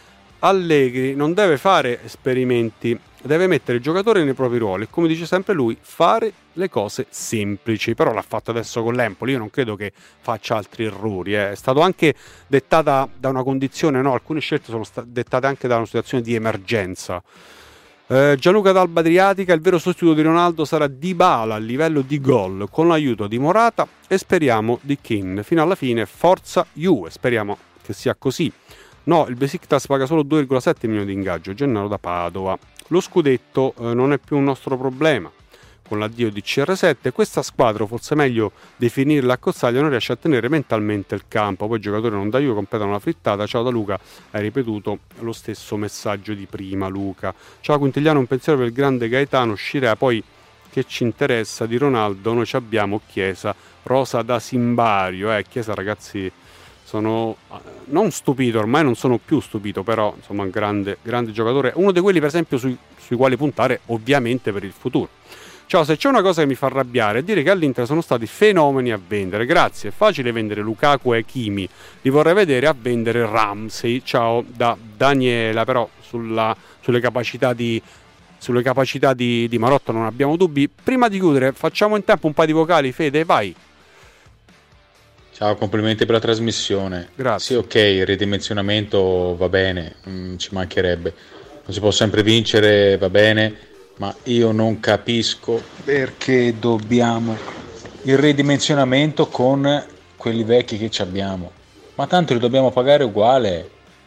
Allegri non deve fare esperimenti, deve mettere il giocatore nei propri ruoli, come dice sempre lui, fare le cose semplici. Però l'ha fatto adesso con l'Empoli, io non credo che faccia altri errori, È stato anche dettata da una condizione, no, alcune scelte sono state dettate anche da una situazione di emergenza. Gianluca d'Alba Adriatica, il vero sostituto di Ronaldo sarà Dybala a livello di gol, con l'aiuto di Morata, e speriamo di Keane fino alla fine. Forza Juve, speriamo che sia così. No, il Besiktas paga solo 2,7 milioni di ingaggio, Gennaro da Padova. Lo scudetto non è più un nostro problema. Con l'addio di CR7 questa squadra, o forse meglio definirla a Cozzaglia, non riesce a tenere mentalmente il campo. Poi i giocatori non da Juve completano la frittata. Ciao da Luca, hai ripetuto lo stesso messaggio di prima, Luca. Ciao Quintigliano, un pensiero per il grande Gaetano Scirea. Poi che ci interessa di Ronaldo, noi ci abbiamo Chiesa, Rosa da Simbario. Chiesa, ragazzi, sono non stupito, ormai non sono più stupito, però insomma un grande giocatore, uno di quelli per esempio sui quali puntare ovviamente per il futuro. Ciao, se c'è una cosa che mi fa arrabbiare è dire che all'Inter sono stati fenomeni a vendere. Grazie, è facile vendere Lukaku e Hakimi, li vorrei vedere a vendere Ramsey. Ciao da Daniela, però sulle capacità di Marotta non abbiamo dubbi. Prima di chiudere facciamo in tempo un paio di vocali. Fede, vai. Ciao, complimenti per la trasmissione. Grazie. Sì, ok, il ridimensionamento va bene, ci mancherebbe, non si può sempre vincere, va bene, ma io non capisco perché dobbiamo il ridimensionamento con quelli vecchi che ci abbiamo, ma tanto li dobbiamo pagare uguale,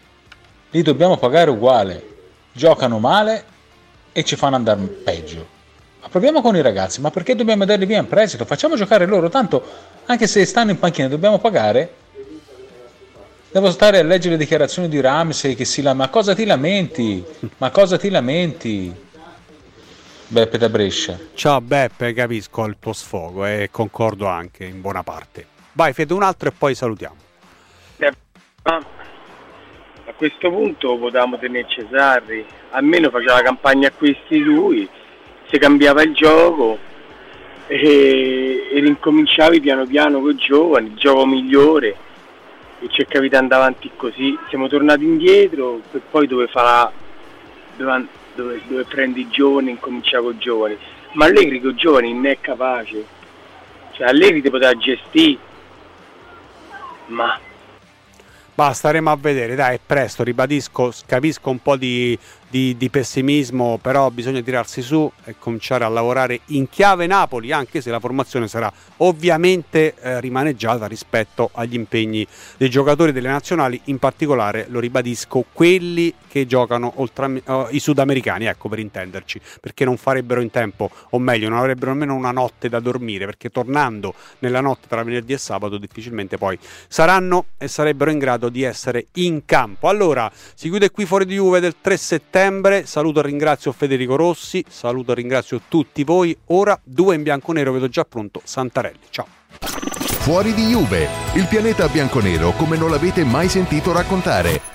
giocano male e ci fanno andare peggio. Ma proviamo con i ragazzi, ma perché dobbiamo darli via in prestito? Facciamo giocare loro, tanto anche se stanno in panchina dobbiamo pagare. Devo stare a leggere le dichiarazioni di Ramsey che ma cosa ti lamenti? Beppe da Brescia. Ciao Beppe, capisco il tuo sfogo e concordo anche in buona parte. Vai Fede, un altro e poi salutiamo. A questo punto potevamo tenere Cesarri, almeno faceva la campagna a questi lui, si cambiava il gioco e rincominciavi piano piano con i giovani, il gioco migliore, e cercavi di andare avanti così. Siamo tornati indietro per poi dove prendi i giovani e incominciare con i giovani, ma Allegri con i giovani non è capace, cioè Allegri ti poteva gestire, ma staremo a vedere, dai, è presto, ribadisco, capisco un po' di pessimismo, però bisogna tirarsi su e cominciare a lavorare in chiave Napoli, anche se la formazione sarà ovviamente rimaneggiata rispetto agli impegni dei giocatori delle nazionali, in particolare, lo ribadisco, quelli che giocano i sudamericani, ecco, per intenderci, perché non farebbero in tempo, o meglio non avrebbero nemmeno una notte da dormire, perché tornando nella notte tra venerdì e sabato difficilmente poi saranno e sarebbero in grado di essere in campo. Allora, si chiude qui Fuori di Juve del 3 settembre. Saluto e ringrazio Federico Rossi, saluto e ringrazio tutti voi. Ora 2 in bianconero, vedo già pronto Santarelli. Ciao. Fuori di Juve, il pianeta bianconero come non l'avete mai sentito raccontare.